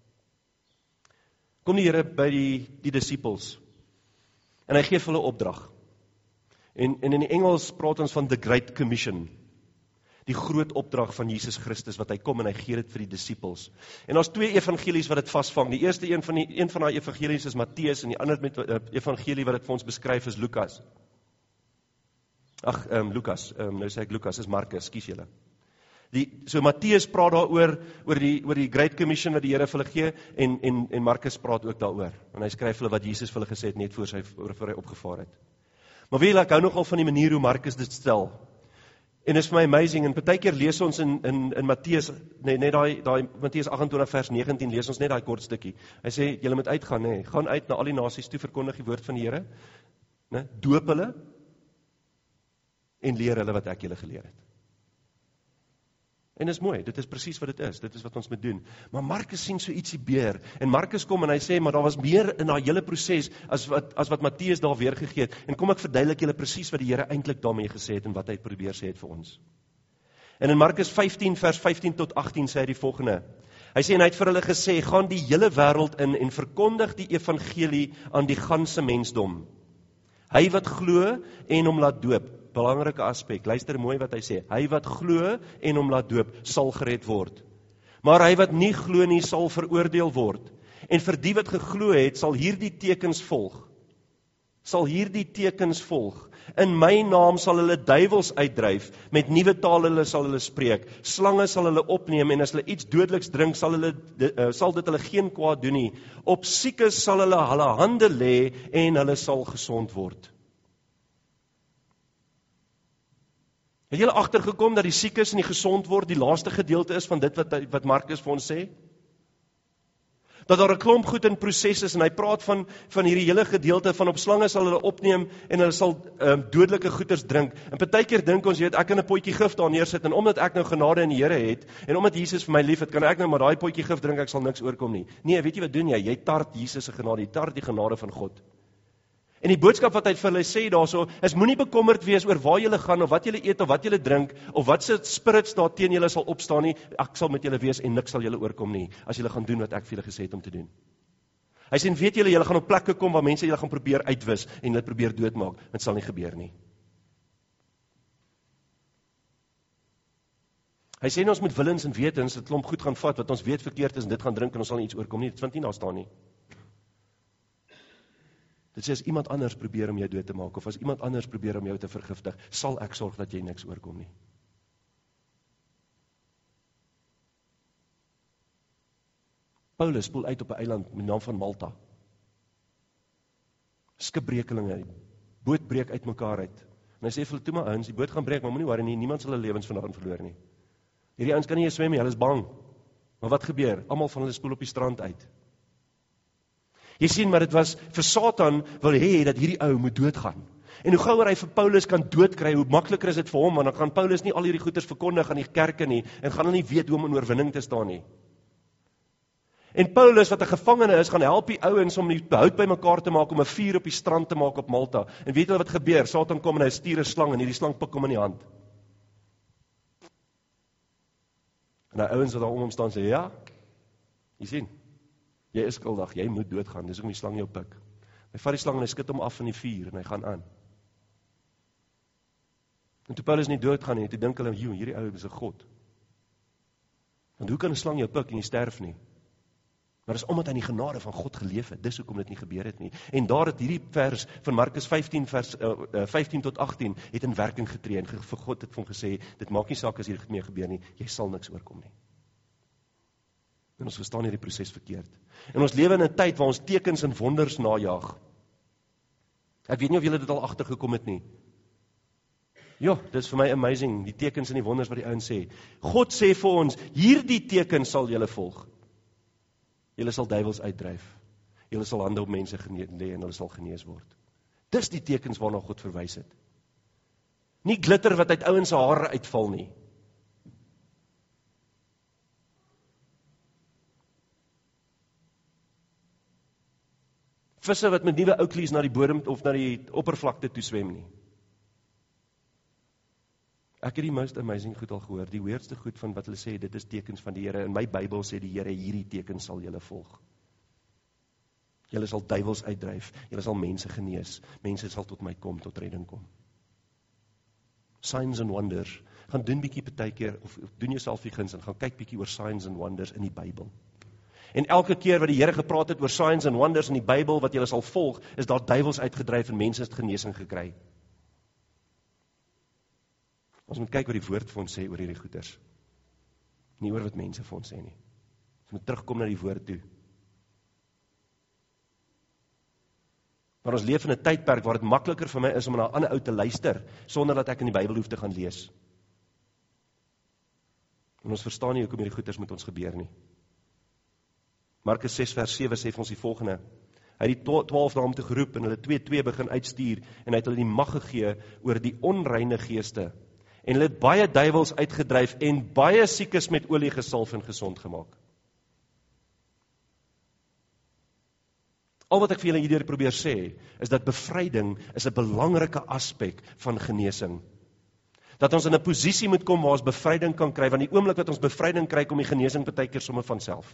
kom die Here by die, die disippels, en hy gee vir hulle opdrag. En, en in die Engels praat ons van the Great Commission, die groot opdrag van Jesus Christus, wat hy kom en hy gee dit vir die disippels. En daar's twee evangelies wat dit vasvang. Die eerste een van die een van daai evangelies is Matteus, en die ander met uh, evangelie wat dit vir ons beskryf is Lukas. Ag, um, Lukas, um, nou sê ek Lukas, is Markus, skus julle. Die, so Matteus praat daaroor, oor die, oor die Great Commission wat die Here vir hulle gee, en, en, en Markus praat ook daaroor. En hy skryf hulle wat Jesus vir hulle gesê het, net voor sy voor hy opgevaar het. Maar weet jy, ek hou nogal van die manier hoe Markus dit stel. En dit is vir my amazing, en partykeer lees ons in, in, in Matteus, nee, net daai, daai Matteus agt-en-twintig vers negentien, lees ons net daai kort stukkie. Hy sê, julle moet uitgaan, nee, gaan uit na al die nasies toe, verkondig die woord van die Here, nee, doop hulle, en leer hulle wat ek julle geleer het. En dit is mooi, dit is presies wat dit is, dit is wat ons moet doen. Maar Markus sien so ietsie meer, en Markus kom en hy sê, maar daar was meer in daai hele proses, as wat, as wat Matteus daar weergegee het, en kom ek verduidelik julle presies wat die Here eintlik daarmee gesê het, en wat hy probeer sê het vir ons. En in Markus vyftien vers vyftien tot agttien sê hy die volgende, hy sê, en hy het vir hulle gesê, gaan die hele wêreld in, en verkondig die evangelie aan die ganse mensdom. Hy wat glo en hom laat doop, belangrike aspek, luister mooi wat hy sê, hy wat glo en hom laat doop, sal gered word. Maar hy wat nie glo nie, sal veroordeel word. En vir die wat geglo het, sal hierdie tekens volg. Sal hierdie tekens volg. In my naam sal hulle duiwels uitdryf, met nuwe tale hulle sal hulle spreek, slange sal hulle opneem, en as hulle iets dodeliks drink, sal, hulle, uh, sal dit hulle geen kwaad doen nie. Op siekes sal hulle hulle hande lê, en hulle sal gesond word. Het julle agtergekom dat die siekes en die gesond word die laaste gedeelte is van dit wat, wat Markus vir ons sê? Dat daar 'n klomp goed in proses is, en hy praat van, van hierdie hele gedeelte van op slange sal hulle opneem, en hulle sal um, dodelike goeders drink. En partykeer dink ons, jy weet, ek kan 'n potjie gif daar neersit, en omdat ek nou genade in die Here het, en omdat Jesus vir my lief het, kan ek nou maar daai potjie gif drink, ek sal niks oorkom nie. Nee, weet jy wat doen jy? Jy tart Jesus se genade, jy tart die genade van God. En die boodskap wat hy vir hulle sê daarso, is moenie bekommerd wees oor waar julle gaan, of wat julle eet, of wat julle drink, of wat se spirits daar teen julle sal opstaan nie, ek sal met julle wees, en niks sal julle oorkom nie, as julle gaan doen wat ek vir julle gesê het om te doen. Hy sê, weet julle, julle gaan op plekke kom waar mense julle gaan probeer uitwis en hulle probeer doodmaak. Dit sal nie gebeur nie. Hy sê, ons moet willens en wetens, dit klomp goed gaan vat, wat ons weet verkeerd is, en dit gaan drink, en ons sal nie iets oorkom nie. Dit vind nie daar staan nie. Dit sê, as iemand anders probeer om jou dood te maak, of as iemand anders probeer om jou te vergiftig, sal ek sorg dat jy niks oorkom nie. Paulus spoel uit op 'n eiland met die naam van Malta. Skipbrekelinge, die boot breek uit mekaar uit. En hy sê vir hulle, toe maar ouens, die boot gaan breek, maar moenie worry nie, niemand sal hulle lewens vandaan verloor nie. Hierdie ouens kan nie eens swem nie, hulle is bang. Maar wat gebeur? Almal van hulle spoel op die strand uit. Jy sien, maar dit was vir Satan wil hê dat hierdie ou moet doodgaan. En hoe gouer hy vir Paulus kan doodkry, hoe makliker is dit vir hom, want dan gaan Paulus nie al hierdie goeders verkondig aan die kerke nie, en gaan hulle nie weet hoe om in oorwinning te staan nie. En Paulus, wat 'n gevangene is, gaan help die ouens om die hout by mekaar te maak, om 'n vuur op die strand te maak op Malta. En weet julle wat gebeur? Satan kom en hy stuur 'n slang, en hierdie slang pik hom in die hand. En die ouens wat daar om hom staan sê, ja, jy sien, jy is skuldig, jy moet doodgaan, dis hoekom die slang jou pik. Hy vat die slang en hy skit hom af in die vuur, en hy gaan aan. En toe Paulus nie doodgaan nie, toe dink hulle, joh, hierdie ou is 'n god. Want hoe kan 'n slang jou pik en jy sterf nie? Maar dis omdat hy in die genade van God geleef het, dis hoekom dit nie gebeur het nie. En daar het hierdie vers van Markus vyftien, vers uh, vyftien tot agttien, het in werking getree, en vir God het vir hom gesê, dit maak nie saak as hier mee gebeur nie, jy sal niks oorkom nie. En ons verstaan hierdie proses verkeerd. En ons lewe in 'n tyd waar ons tekens en wonders najag. Ek weet nie of julle dit al agtergekom het nie. Ja, dit is vir my amazing, die tekens en die wonders wat die ouens sê. God sê vir ons, hierdie tekens sal julle volg. Julle sal duiwels uitdryf. Julle sal hande op mense lê en hulle sal genees word. Dis die tekens waarna God verwys het. Nie glitter wat uit ouens se hare uitval nie. Visse wat met nuwe ouklies na die bodem of na die oppervlakte toe swem nie. Ek het die most amazing goed al gehoor, die weirdste goed van wat hulle sê, dit is tekens van die Here. In my Bybel sê die Here, hierdie tekens sal julle volg. Julle sal duiwels uitdryf, julle sal mense genees, mense sal tot my kom, tot redding kom. Signs and wonders, gaan doen bietjie partykeer, of doen jouself die guns, en gaan kyk bietjie oor signs and wonders in die Bybel. En elke keer wat die Here gepraat het oor signs and wonders in die Bybel, wat julle sal volg, is daar duiwels uitgedryf en mense het genesing gekry. Ons moet kyk wat die woord vir ons sê oor hierdie goeders. Nie oor wat mense vir ons sê nie. Ons moet terugkom na die woord toe. Maar ons leef in 'n tydperk waar dit makliker vir my is om na 'n ander ou te luister, sonder dat ek in die Bybel hoef te gaan lees. En ons verstaan nie hoekom hierdie goeders met ons gebeur nie. Markus ses vers sewe sê vir ons die volgende. Hy het die twaalf na hom toe geroep en hulle twee twee begin uitstuur en hy het hulle die mag gegee oor die onreine geeste. En hulle het baie duiwels uitgedryf en baie siekes met olie gesalf en gesond gemaak. Al wat ek vir julle hierdeur probeer sê, is dat bevryding is 'n belangrike aspek van genesing. Dat ons in 'n posisie moet kom waar ons bevryding kan kry, want die oomblik wat ons bevryding kry, kom die genesing partykeer sommer van self.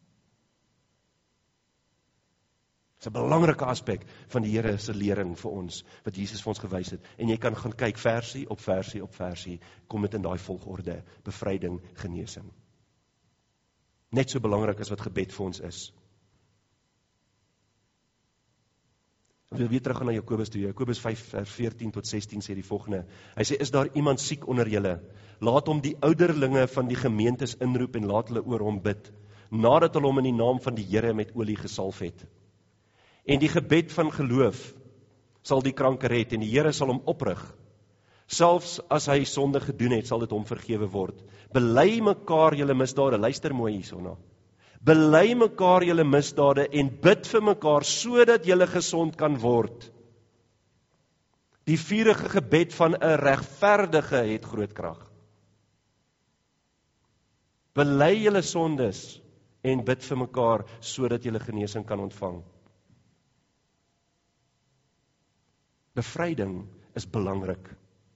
Dit is 'n belangrike aspek van die Here se lering vir ons, wat Jesus vir ons gewys het. En jy kan gaan kyk versie op versie op versie, kom dit in daai volgorde, bevryding, genesing. Net so belangrik as wat gebed vir ons is. Ek wil weer terug gaan na Jakobus toe. Jakobus vyf vers veertien tot sestien sê die volgende. Hy sê, is daar iemand siek onder julle? Laat hom die ouderlinge van die gemeentes inroep en laat hulle oor hom bid, nadat hulle hom in die naam van die Here met olie gesalf het. En die gebed van geloof sal die kranke red en die Here sal hom oprig. Selfs as hy sonde gedoen het, sal dit hom vergewe word. Bely mekaar julle misdade, luister mooi hierson. Bely mekaar julle misdade en bid vir mekaar sodat julle gesond kan word. Die vurige gebed van 'n regverdige het groot krag. Bely julle sondes en bid vir mekaar sodat julle genesing kan ontvang. Bevryding is belangrik.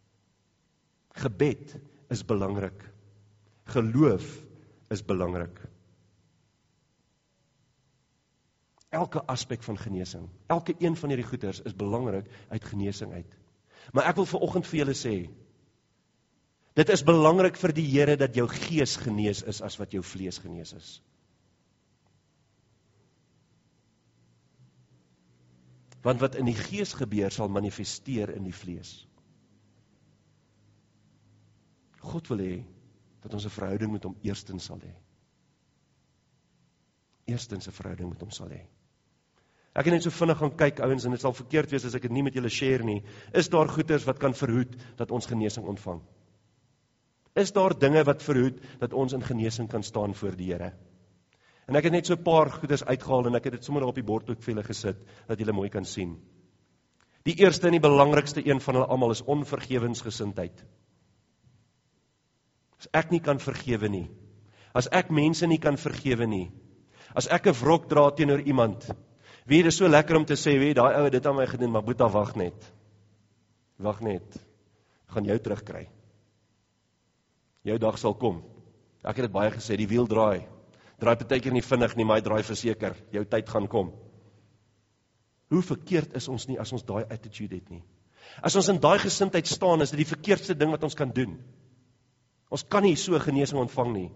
Gebed is belangrik. Geloof is belangrik. Elke aspek van genesing, elke een van hierdie goeders is belangrik uit genesing uit. Maar ek wil vanoggend vir julle sê, dit is belangrik vir die Here dat jou gees genees is as wat jou vlees genees is. Want wat in die gees gebeur, sal manifesteer in die vlees. God wil hê, dat ons 'n verhouding met hom eerstens sal hê. Eerstens 'n verhouding met hom sal hê. Ek het net so vinnig gaan kyk, ouens, en dit sal verkeerd wees as ek dit nie met julle share nie. Is daar goeders wat kan verhoed, dat ons genesing ontvang? Is daar dinge wat verhoed, dat ons in genesing kan staan voor die Here? En ek het net so 'n paar goeders uitgehaal, en ek het dit sommer op die bord ook vir julle gesit, dat julle mooi kan sien. Die eerste en die belangrikste een van hulle almal is onvergewensgesindheid. As ek nie kan vergewe nie, as ek mense nie kan vergewe nie, as ek 'n wrok dra teenoor iemand, wie is so lekker om te sê, wie, daai ou het dit aan my gedoen, maar Boeta, wag net. Wag net. Ek gaan jou terugkry. Jou dag sal kom. Ek het dit baie gesê, die wiel draai. Draai partykeer nie vinnig nie, maar hy draai verseker. Jou tyd gaan kom. Hoe verkeerd is ons nie as ons daai attitude het nie? As ons in daai gesindheid staan, is dit die verkeerdste ding wat ons kan doen. Ons kan nie so genesing ontvang nie.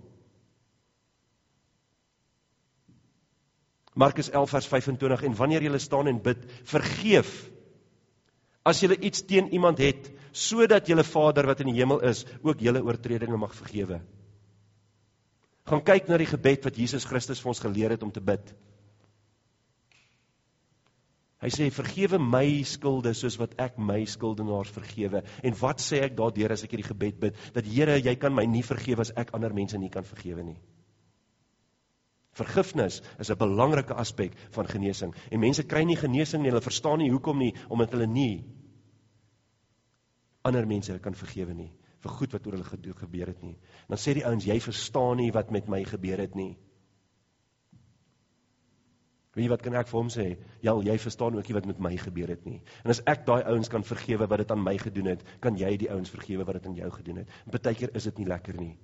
Markus elf vers vyf-en-twintig, en wanneer julle staan en bid, vergeef, as julle iets teen iemand het, sodat julle Vader wat in die hemel is, ook julle oortredinge mag vergewe. Gaan kyk na die gebed wat Jesus Christus vir ons geleer het om te bid. Hy sê, vergewe my skulde soos wat ek my skuldenaars vergewe. En wat sê ek daardeur as ek hierdie gebed bid? Dat Here, jy kan my nie vergewe as ek ander mense nie kan vergewe nie. Vergifnis is 'n belangrike aspek van genesing. En mense kry nie genesing nie, hulle verstaan nie hoekom nie, omdat hulle nie ander mense kan vergewe nie, vir goed wat oor hulle gebeur het nie. Dan sê die ouens, jy verstaan nie wat met my gebeur het nie. Weet jy wat kan ek vir hom sê? Jal, jy verstaan ook nie wat met my gebeur het nie. En as ek daai ouens kan vergewe wat dit aan my gedoen het, kan jy die ouens vergewe wat dit aan jou gedoen het. En partykeer is dit nie lekker nie.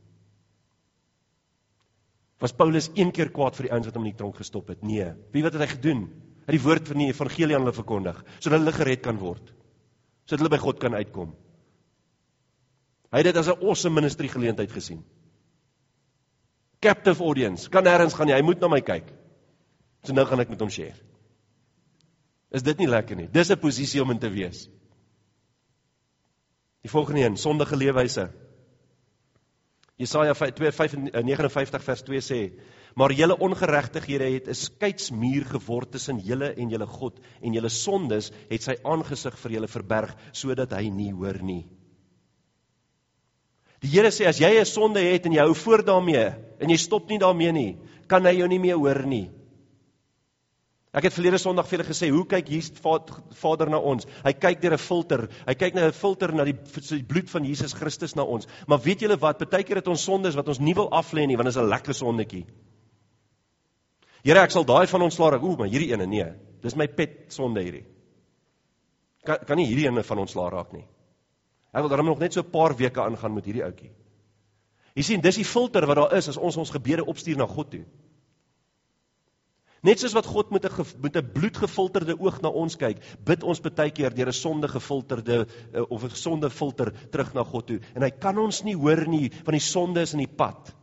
Was Paulus een keer kwaad vir die ouens wat hom in die tronk gestop het? Nee. Wie wat het hy gedoen? Hy het die woord van die evangelie aan hulle verkondig, sodat hulle gered kan word. Sodat hulle by God kan uitkom. Hy het dit as 'n awesome ministry geleentheid gesien. Captive audience, kan nêrens gaan nie, hy moet na my kyk. So nou gaan ek met hom share. Is dit nie lekker nie? Dis 'n posisie om in te wees. Die volgende een, sondige leefwyse. Jesaja negenenvyftig vers twee sê, maar julle ongeregtighede het 'n skeidsmuur geword tussen julle en julle God, en julle sondes het sy aangesig vir julle verberg, sodat hy nie hoor nie. Die Here sê, as jy 'n sonde het en jy hou voort daarmee, en jy stop nie daarmee nie, kan hy jou nie meer hoor nie. Ek het verlede Sondag vir julle gesê, hoe kyk Jesus Vader na ons? Hy kyk deur 'n filter, hy kyk na 'n filter na die, die bloed van Jesus Christus na ons. Maar weet julle wat, partykeer het ons sondes wat ons nie wil aflê nie, want dit is 'n lekker sondetjie. Here, ek sal daai van ontslaa raak. Oeh, maar hierdie ene, nee, dis my pet sonde hierdie. Kan, kan nie hierdie ene van ontslaa raak nie. Ek wil daarom nog net so 'n paar weke aangaan met hierdie ouetjie. Jy sien, dis die filter wat daar is, as ons ons gebede opstuur na God toe. Net soos wat God met 'n met 'n bloedgefilterde oog na ons kyk, bid ons baie keer deur 'n sonde gefilterde of 'n gesonde filter terug na God toe. En hy kan ons nie hoor nie, want die sonde is in die pad.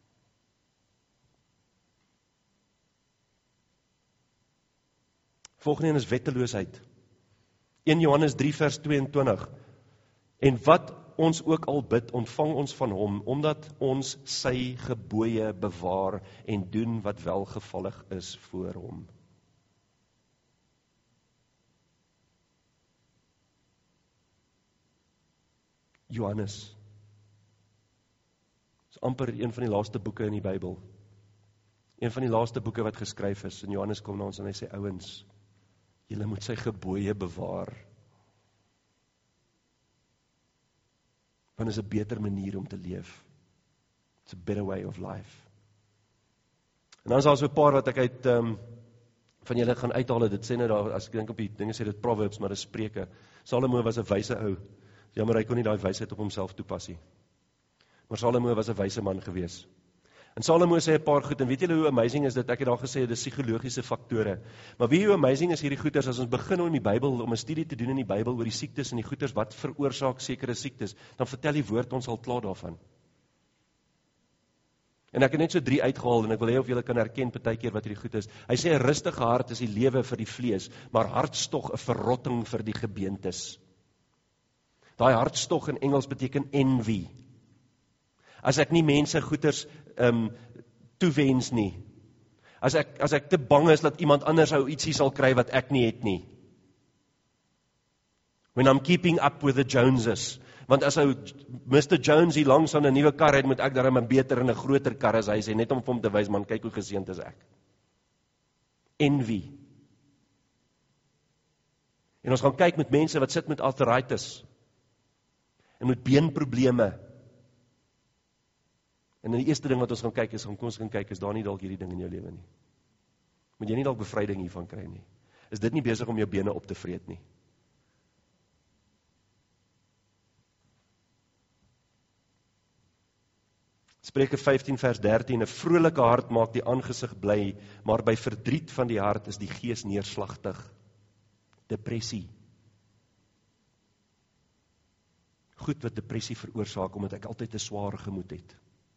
Volgende een is wetteloosheid. Eerste Johannes drie vers tweeëntwintig. En wat ons ook al bid, ontvang ons van hom, omdat ons sy gebooie bewaar en doen wat welgevallig is voor hom. Johannes is amper een van die laaste boeke in die Bybel. Een van die laaste boeke wat geskryf is, en Johannes kom na ons en hy sê, ouens, julle moet sy gebooie bewaar. Want is 'n beter manier om te leef. It's a better way of life. En dan is daar so 'n paar wat ek uit um, van julle gaan uithaal. Dit sê nou daar, as ek dink op die dinge sê dit Proverbs, maar dit is Spreuke. Salomo was 'n wyse ou. Jammer hy kon nie daai wysheid op homself toepas nie. Maar Salomo was 'n wyse man gewees. En Salomo sê 'n paar goed, en weet julle hoe amazing is dit? Ek het daar gesê, dit is psigologiese faktore. Maar weet jy hoe amazing is hierdie goeters, as ons begin om in die Bybel, om 'n studie te doen in die Bybel oor die siektes en die goeters, wat veroorsaak sekere siektes, dan vertel die woord ons al klaar daarvan. En ek het net so drie uitgehaal, en ek wil hê of julle kan herken partykeer wat hierdie goed is. Hy sê 'n rustige hart is die lewe vir die vlees, maar hartstog 'n verrotting vir die gebeentes. Daai hartstog in Engels beteken envy. As ek nie mense goeders um, toewens nie. As ek, as ek te bang is dat iemand anders ou ietsie sal kry wat ek nie het nie. When I'm keeping up with the Joneses. Want as ou mister Jones hier langs aan 'n nuwe kar het, moet ek darem 'n beter en 'n groter kar as hy sê, net om vir hom te wys, man, kyk hoe geseënd is ek. Envy. En ons gaan kyk met mense wat sit met arthritis. En met beenprobleme. En die eerste ding wat ons gaan kyk is, gaan ons gaan kyk, is daar nie dalk hierdie ding in jou lewe nie. Moet jy nie dalk bevryding hiervan kry nie. Is dit nie besig om jou bene op te vreet nie? Spreuke vyftien vers dertien, 'n vrolike hart maak die aangesig bly, maar by verdriet van die hart is die gees neerslagtig. Depressie. Goed wat depressie veroorsaak, omdat ek altyd 'n swaar gemoed het.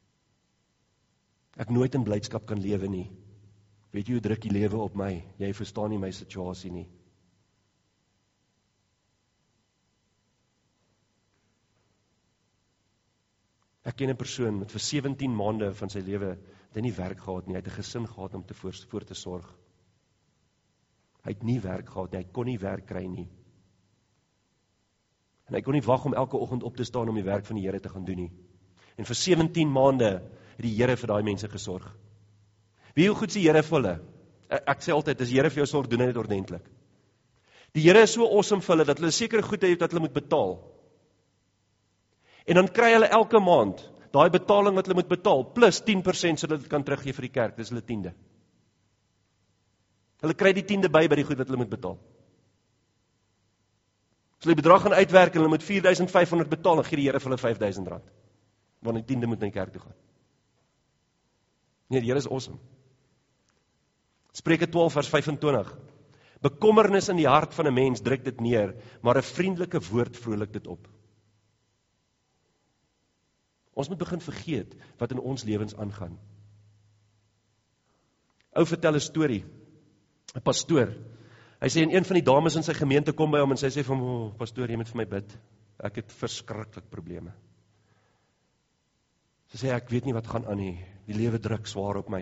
Ek nooit in blydskap kan lewe nie. Weet jy hoe druk die lewe op my? Jy verstaan nie my situasie nie. Ek ken 'n persoon met vir sewentien maande van sy lewe, het hy nie werk gehad nie, hy het 'n gesin gehad om te voor, voor te sorg. Hy het nie werk gehad nie, hy kon nie werk kry nie. En hy kon nie wag om elke oggend op te staan om die werk van die Here te gaan doen nie. En vir sewentien maande het die Here vir daai mense gesorg. Wie hoe goed is die Here vir hulle? Ek, ek sê altyd, as die Here vir jou sorg, doen hy dit ordentlik. Die Here is so awesome vir hulle, dat hulle sekere goede het wat hulle moet betaal. En dan kry hulle elke maand, daai betaling wat hulle moet betaal, plus tien persent sodat dit kan teruggee vir die kerk, dis hulle tiende. Hulle kry die tiende by by die goed wat hulle moet betaal. As hulle die bedrag gaan uitwerk en hulle moet vier duisend vyf honderd betaal, dan gee die Here vir hulle vyf duisend rand. Want die tiende moet na die kerk toe gaan. Nee, die Here is awesome. Spreuke twaalf vers vyf en twintig. Bekommernis in die hart van 'n mens druk dit neer, maar 'n vriendelike woord vrolik dit op. Ons moet begin vergeet wat in ons lewens aangaan. Ou vertel 'n storie. 'n Pastoor. Hy sê en een van die dames in sy gemeente kom by hom en sy sê vir hom, oh, pastoor, jy moet vir my bid. Ek het verskriklik probleme. Sy sê ek weet nie wat gaan aan nie. Die lewe druk swaar op my.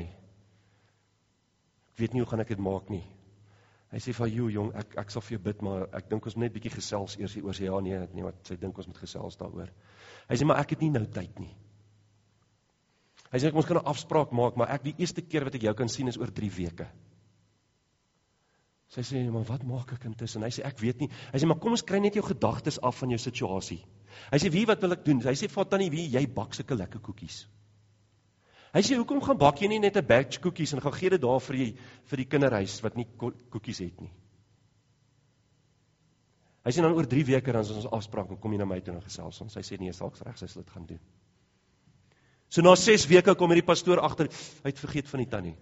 Ek weet nie hoe gaan ek dit maak nie. Hy sê vir jou jong, ek ek sal vir jou bid, maar ek dink ons moet net bietjie gesels eers hieroor. Sê ja nee, nee wat sy dink ons moet gesels daaroor. Hy sê maar ek het nie nou tyd nie. Hy sê ons kan 'n afspraak maak, maar ek die eerste keer wat ek jou kan sien is oor drie weke. Sy sê maar wat maak ek intussen? Hy sê ek weet nie. Hy sê maar kom ons kry net jou gedagtes af van jou situasie. Hy sê wie wat wil ek doen? Hy sê vat tannie wie jy bak sulke lekker koekies. Hy sê hoekom gaan bak jy nie net 'n batch koekies en gaan gee dit daar vir die vir die kinderhuis wat nie koekies het nie. Hy sê dan oor drie weke dan is ons afspraak en kom jy na my toe en gesels ons. Hy sê nee, salks reg, sy sal dit gaan doen. So na ses weke kom hierdie pastoor agter, hy het vergeet van die tannie.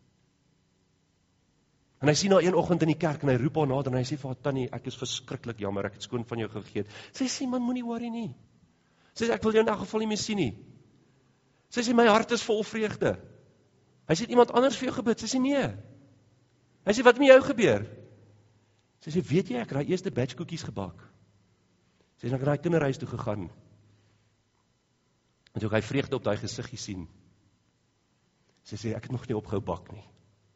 En hy sien haar een oggend in die kerk en hy roep haar nader en hy sê vir haar tannie, ek is verskriklik jammer, ek het skoon van jou vergeet. Sy sê man, moenie worry nie. Sy sê ek wil jou in elk geval nie meer sien nie. Sy sê my hart is vol vreugde. Hy sê iemand anders vir jou gebid. Sy sê nee. Hy sê wat met jou gebeur? Sy sê weet jy ek het daai eerste batch koekies gebak. Sy sê dan ek het daai kinderhuis toe gegaan. En toe hy vreugde op daai gesiggie sien. Sy sê ek het nog nie opgehou bak nie.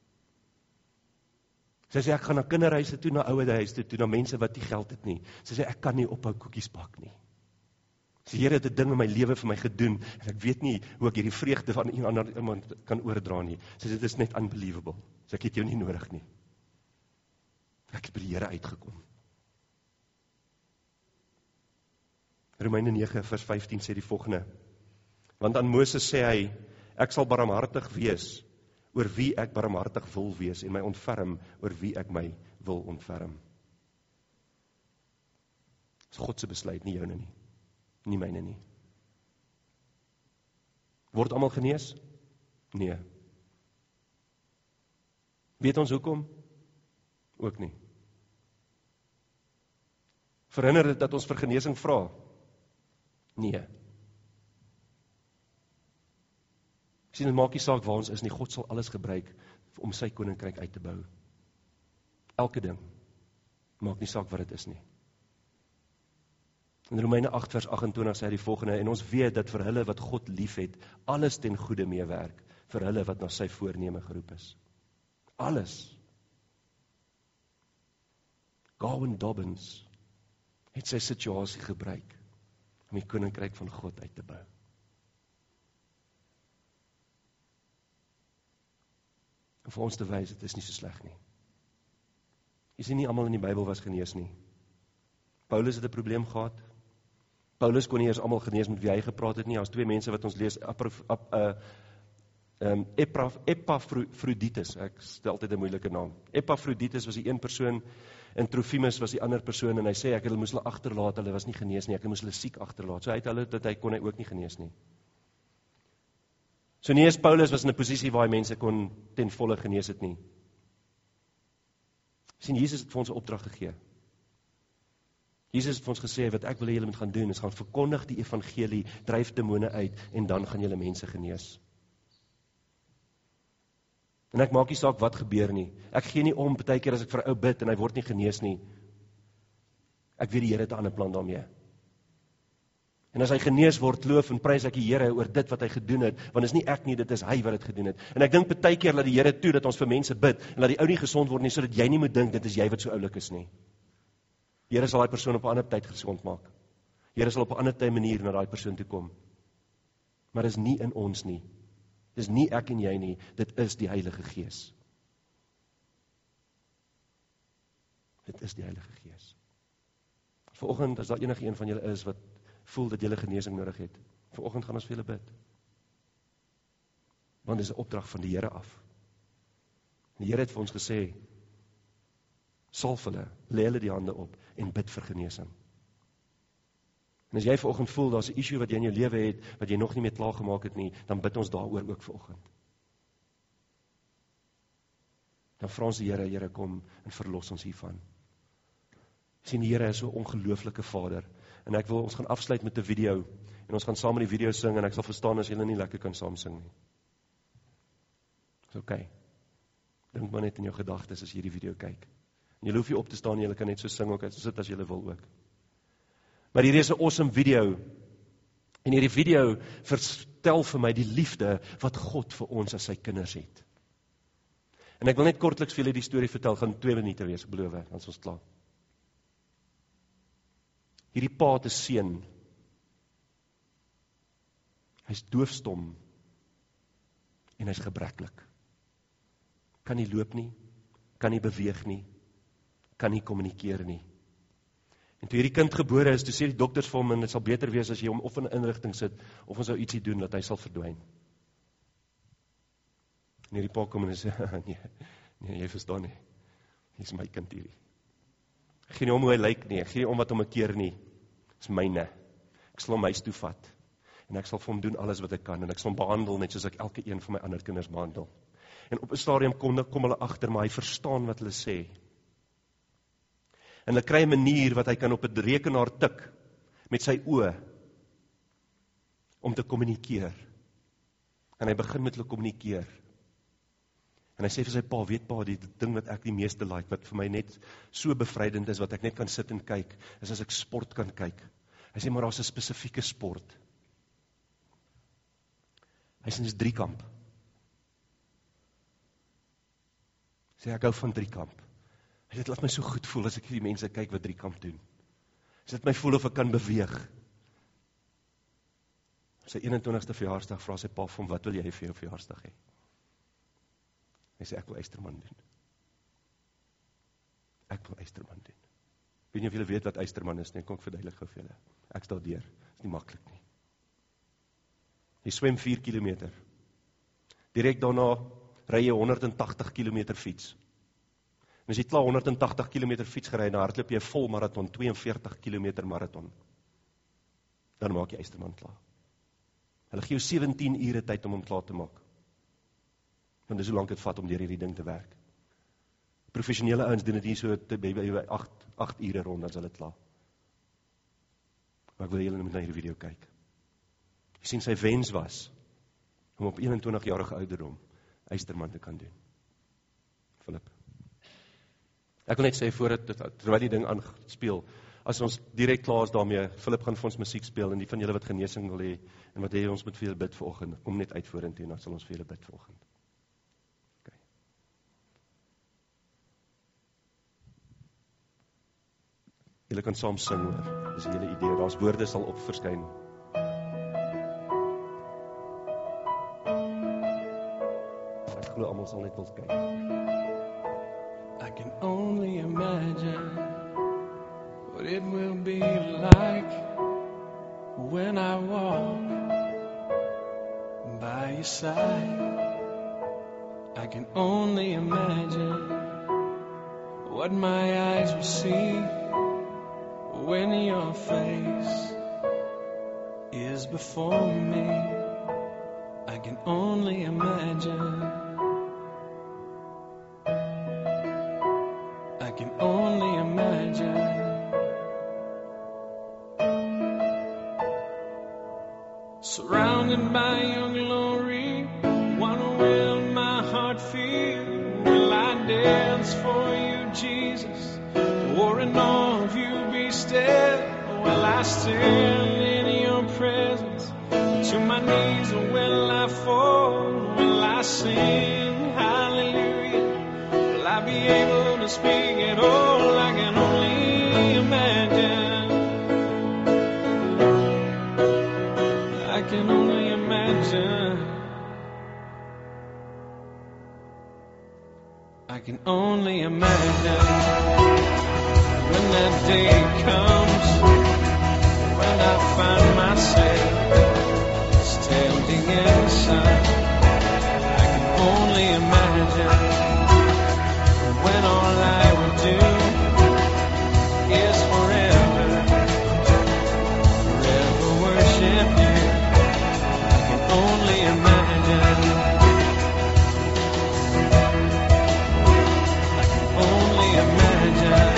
Sy sê ek gaan na kinderhuise toe, na ouerhuise toe, toe, na mense wat nie geld het nie. Sy sê ek kan nie ophou koekies bak nie. Sy Here het 'n ding in my lewe vir my gedoen en ek weet nie hoe ek hierdie vreugde van iemand iemand kan oordra nie. Sy sê dit is net unbelievable. Sy sê ek het jou nie nodig nie. Ek het by die Here uitgekom. Romeine nege vers vyftien sê die volgende. Want aan Moses sê hy, ek sal barmhartig wees oor wie ek barmhartig wil wees en my ontferm oor wie ek my wil ontferm. Dit is God se besluit, nie joune nie. Nie myne nie. Word almal genees? Nee. Weet ons hoekom? Ook nie. Verhinder dit dat ons vir genesing vra? Nee. Sien, dit maak nie saak waar ons is nie, God sal alles gebruik om sy koninkryk uit te bou. Elke ding. Maak nie saak wat dit is nie. In Romeine agt vers agt en twintig sê hy die volgende, en ons weet dat vir hulle wat God lief het, alles ten goeie meewerk, vir hulle wat na sy voorneme geroep is. Alles. Gowan Dobbins het sy situasie gebruik om die koninkryk van God uit te bou. En vir ons te wys, dit is nie so sleg nie. Jy sien nie almal in die Bybel was genees nie. Paulus het 'n probleem gehad. Paulus kon nie eers almal genees met wie hy gepraat het nie. Daar's twee mense wat ons lees, Aprof, ap, uh, um, Epraf, Epaphroditus, ek stel altyd 'n moeilike naam. Epaphroditus was die een persoon, en Trofimus was die ander persoon, en hy sê, ek het hulle moes hulle agterlaat, hulle was nie genees nie, ek moes hulle siek agterlaat. So hy het hulle, dat hy kon hy ook nie genees nie. So nie eens Paulus was in 'n posisie waar hy mense kon ten volle genees het nie. Sien, Jesus het vir ons 'n opdrag gegee. Jesus het vir ons gesê, wat ek wil hê julle moet gaan doen, is gaan verkondig die evangelie, dryf demone uit, en dan gaan julle mense genees. En ek maak nie saak wat gebeur nie. Ek gee nie om, baie keer as ek vir 'n ou bid, en hy word nie genees nie. Ek weet die Here het 'n ander plan daarmee. En as hy genees word, loof en prys ek die Here oor dit wat hy gedoen het, want is nie ek nie, dit is hy wat dit gedoen het. En ek dink baie keer dat die Here toe, dat ons vir mense bid, en dat die ou nie gesond word nie, sodat jy nie moet dink, dit is jy wat so oulik is nie. Die Here sal daai persoon op 'n ander tyd gesond maak. Die Here sal op 'n ander tyd manier na daai persoon toe kom. Maar dit is nie in ons nie. Dit is nie ek en jy nie, dit is die Heilige Gees. Dit is die Heilige Gees. Vanoggend, as daar enige een van julle is wat voel dat julle genesing nodig het, vanoggend gaan ons vir julle bid. Want dit is 'n opdrag van die Here af. Die Here het vir ons gesê, salf hulle, lê hulle die hande op en bid vir genesing. En as jy vanoggend voel, daar's 'n issue wat jy in jou lewe het, wat jy nog nie mee klaar gemaak het nie, dan bid ons daaroor ook vanoggend. Dan vra ons die Here, Here kom en verlos ons hiervan. Sien, die Here is so 'n ongelooflike Vader, en ek wil, ons gaan afsluit met 'n video, en ons gaan saam met die video sing, en ek sal verstaan as julle nie lekker kan saam sing nie. Dis okay. Dink maar net in jou gedagtes as jy die video kyk. En julle hoef nie op te staan, julle kan net so sing ook, so sit as julle wil ook. Maar hier is 'n awesome video, en hierdie video vertel vir my die liefde wat God vir ons as sy kinders het. En ek wil net kortliks vir julle die storie vertel, gaan twee minute wees, beloof, dan is ons klaar. Hierdie pa het 'n seun. Hy's doofstom en hy's gebreklik. Kan nie loop nie, kan nie beweeg nie, kan nie kommunikeer nie. En toe hierdie kind gebore is, toe sê die dokters vir hom, en dit sal beter wees as jy hom of in 'n inrigting sit, of ons sou ietsie doen, dat hy sal verdwyn. En hierdie pa kom en hy sê, nee, nee, jy verstaan nie, hier is my kind hierdie. Ek gee nie om hoe hy lyk nie, ek gee nie om wat hom 'n keer nie, dis myne. Ek sal hom huis toe vat, en ek sal vir hom doen alles wat ek kan, en ek sal hom behandel net soos ek elke een van my ander kinders behandel. En op 'n stadium kom, kom hulle agter, maar hy verstaan wat hulle sê. En hulle kry 'n manier wat hy kan op 'n rekenaar tik, met sy oë, om te kommunikeer. En hy begin met hulle kommunikeer. En hy sê vir sy pa, weet pa, die ding wat ek die meeste like, wat vir my net so bevrydend is, wat ek net kan sit en kyk, is as ek sport kan kyk. Hy sê, maar daar's 'n spesifieke sport. Hy sê, dis driekamp. Hy sê, ek hou van driekamp. Hy sê, dit laat my so goed voel, as ek die mense kyk wat driekamp doen. Hy sê, dit my voel of ek kan beweeg. Sy eenentwintigste verjaarsdag vra sy pa van, wat wil jy vir jou verjaarsdag hê? Hy sê, ek wil Eysterman doen. Ek wil Eysterman doen. Weet nie of julle weet wat Eysterman is nie, kom ek verduidelik gou vir julle. Ek stel deur, is nie maklik nie. Jy swem vier kilometer. Direk daarna ry jy honderd en tagtig kilometer fiets. En as jy klaar honderd en tagtig kilometer fiets gery, dan hardloop jy 'n vol marathon, twee en veertig kilometer marathon. Dan maak jy Eysterman klaar. Hulle gee jou sewentien ure tyd om hom klaar te maak. Want dis hoe lank dit vat om deur hierdie ding te werk. Professionele ouens doen dit nie so te by by agt ure rond, dan is hulle klaar. Maar ek wil julle net na hierdie video kyk. Jy sien, sy wens was om op eenentwintig-jarige ouderdom Eysterman te kan doen. Philip. Ek wil net sê, voordat, terwyl die ding aanspeel, as ons direk klaar is daarmee, Philip gaan vir ons musiek speel, en die van julle wat genesing wil hê, en wat hê ons moet vir julle bid vanoggend, kom net uit vorentoe, en dan sal ons vir julle bid vanoggend. Okay. Julle kan saam sing hoor, dis 'n hele idee, daar's woorde sal op verskyn. Ek glo almal sal net wil kyk. I can only imagine what it will be like when I walk by your side. I can only imagine what my eyes will see when your face is before me. I can only imagine. I can only imagine. Surrounded by your glory, what will my heart feel? Will I dance for you, Jesus? Or in awe of you be still? Will I stand in your presence? To my knees or will I fall? Will I sing hallelujah? Will I be able to speak at all? I can only imagine. I can only imagine. I can only imagine when that day comes, when I find myself standing in the sun. I can only imagine when all I will do is forever, forever worship you. I can only imagine. I can only imagine.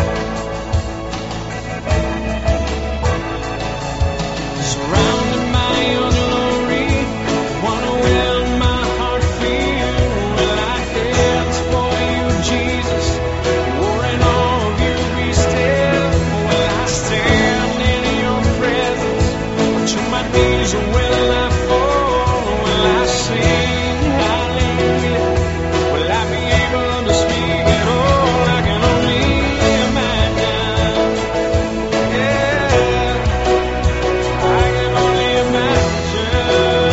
Surrounded by your glory, what will my heart feel? Will I dance for you, Jesus? Or in awe of you be still? Will I stand in your presence? Or to my knees or will I fall? Will I sing hallelujah? Will I be able to speak at all? I can only imagine. Yeah, I can only imagine.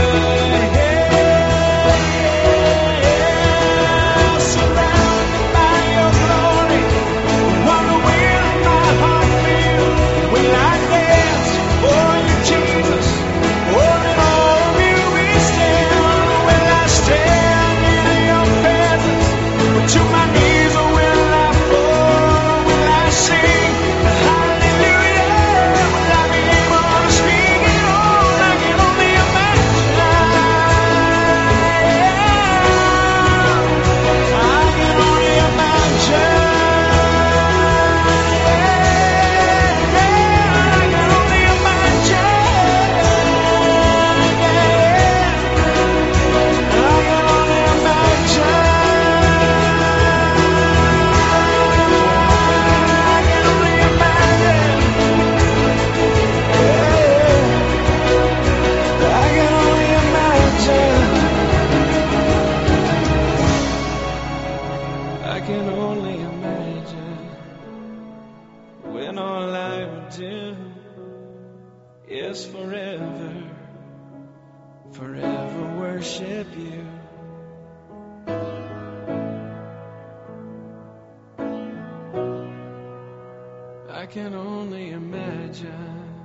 Yeah, surrounded by your glory, what will my heart feel? Will I dance for you, Jesus? Or in awe of you be still? Will I stand in your presence? Or to my knees or will I fall? Will I sing hallelujah? Will I be able to speak at all? I can only imagine. I can only imagine. I can only imagine. I can only imagine. I can only imagine. I can only imagine. I can only imagine when all I would do is forever, forever worship you. I can only imagine.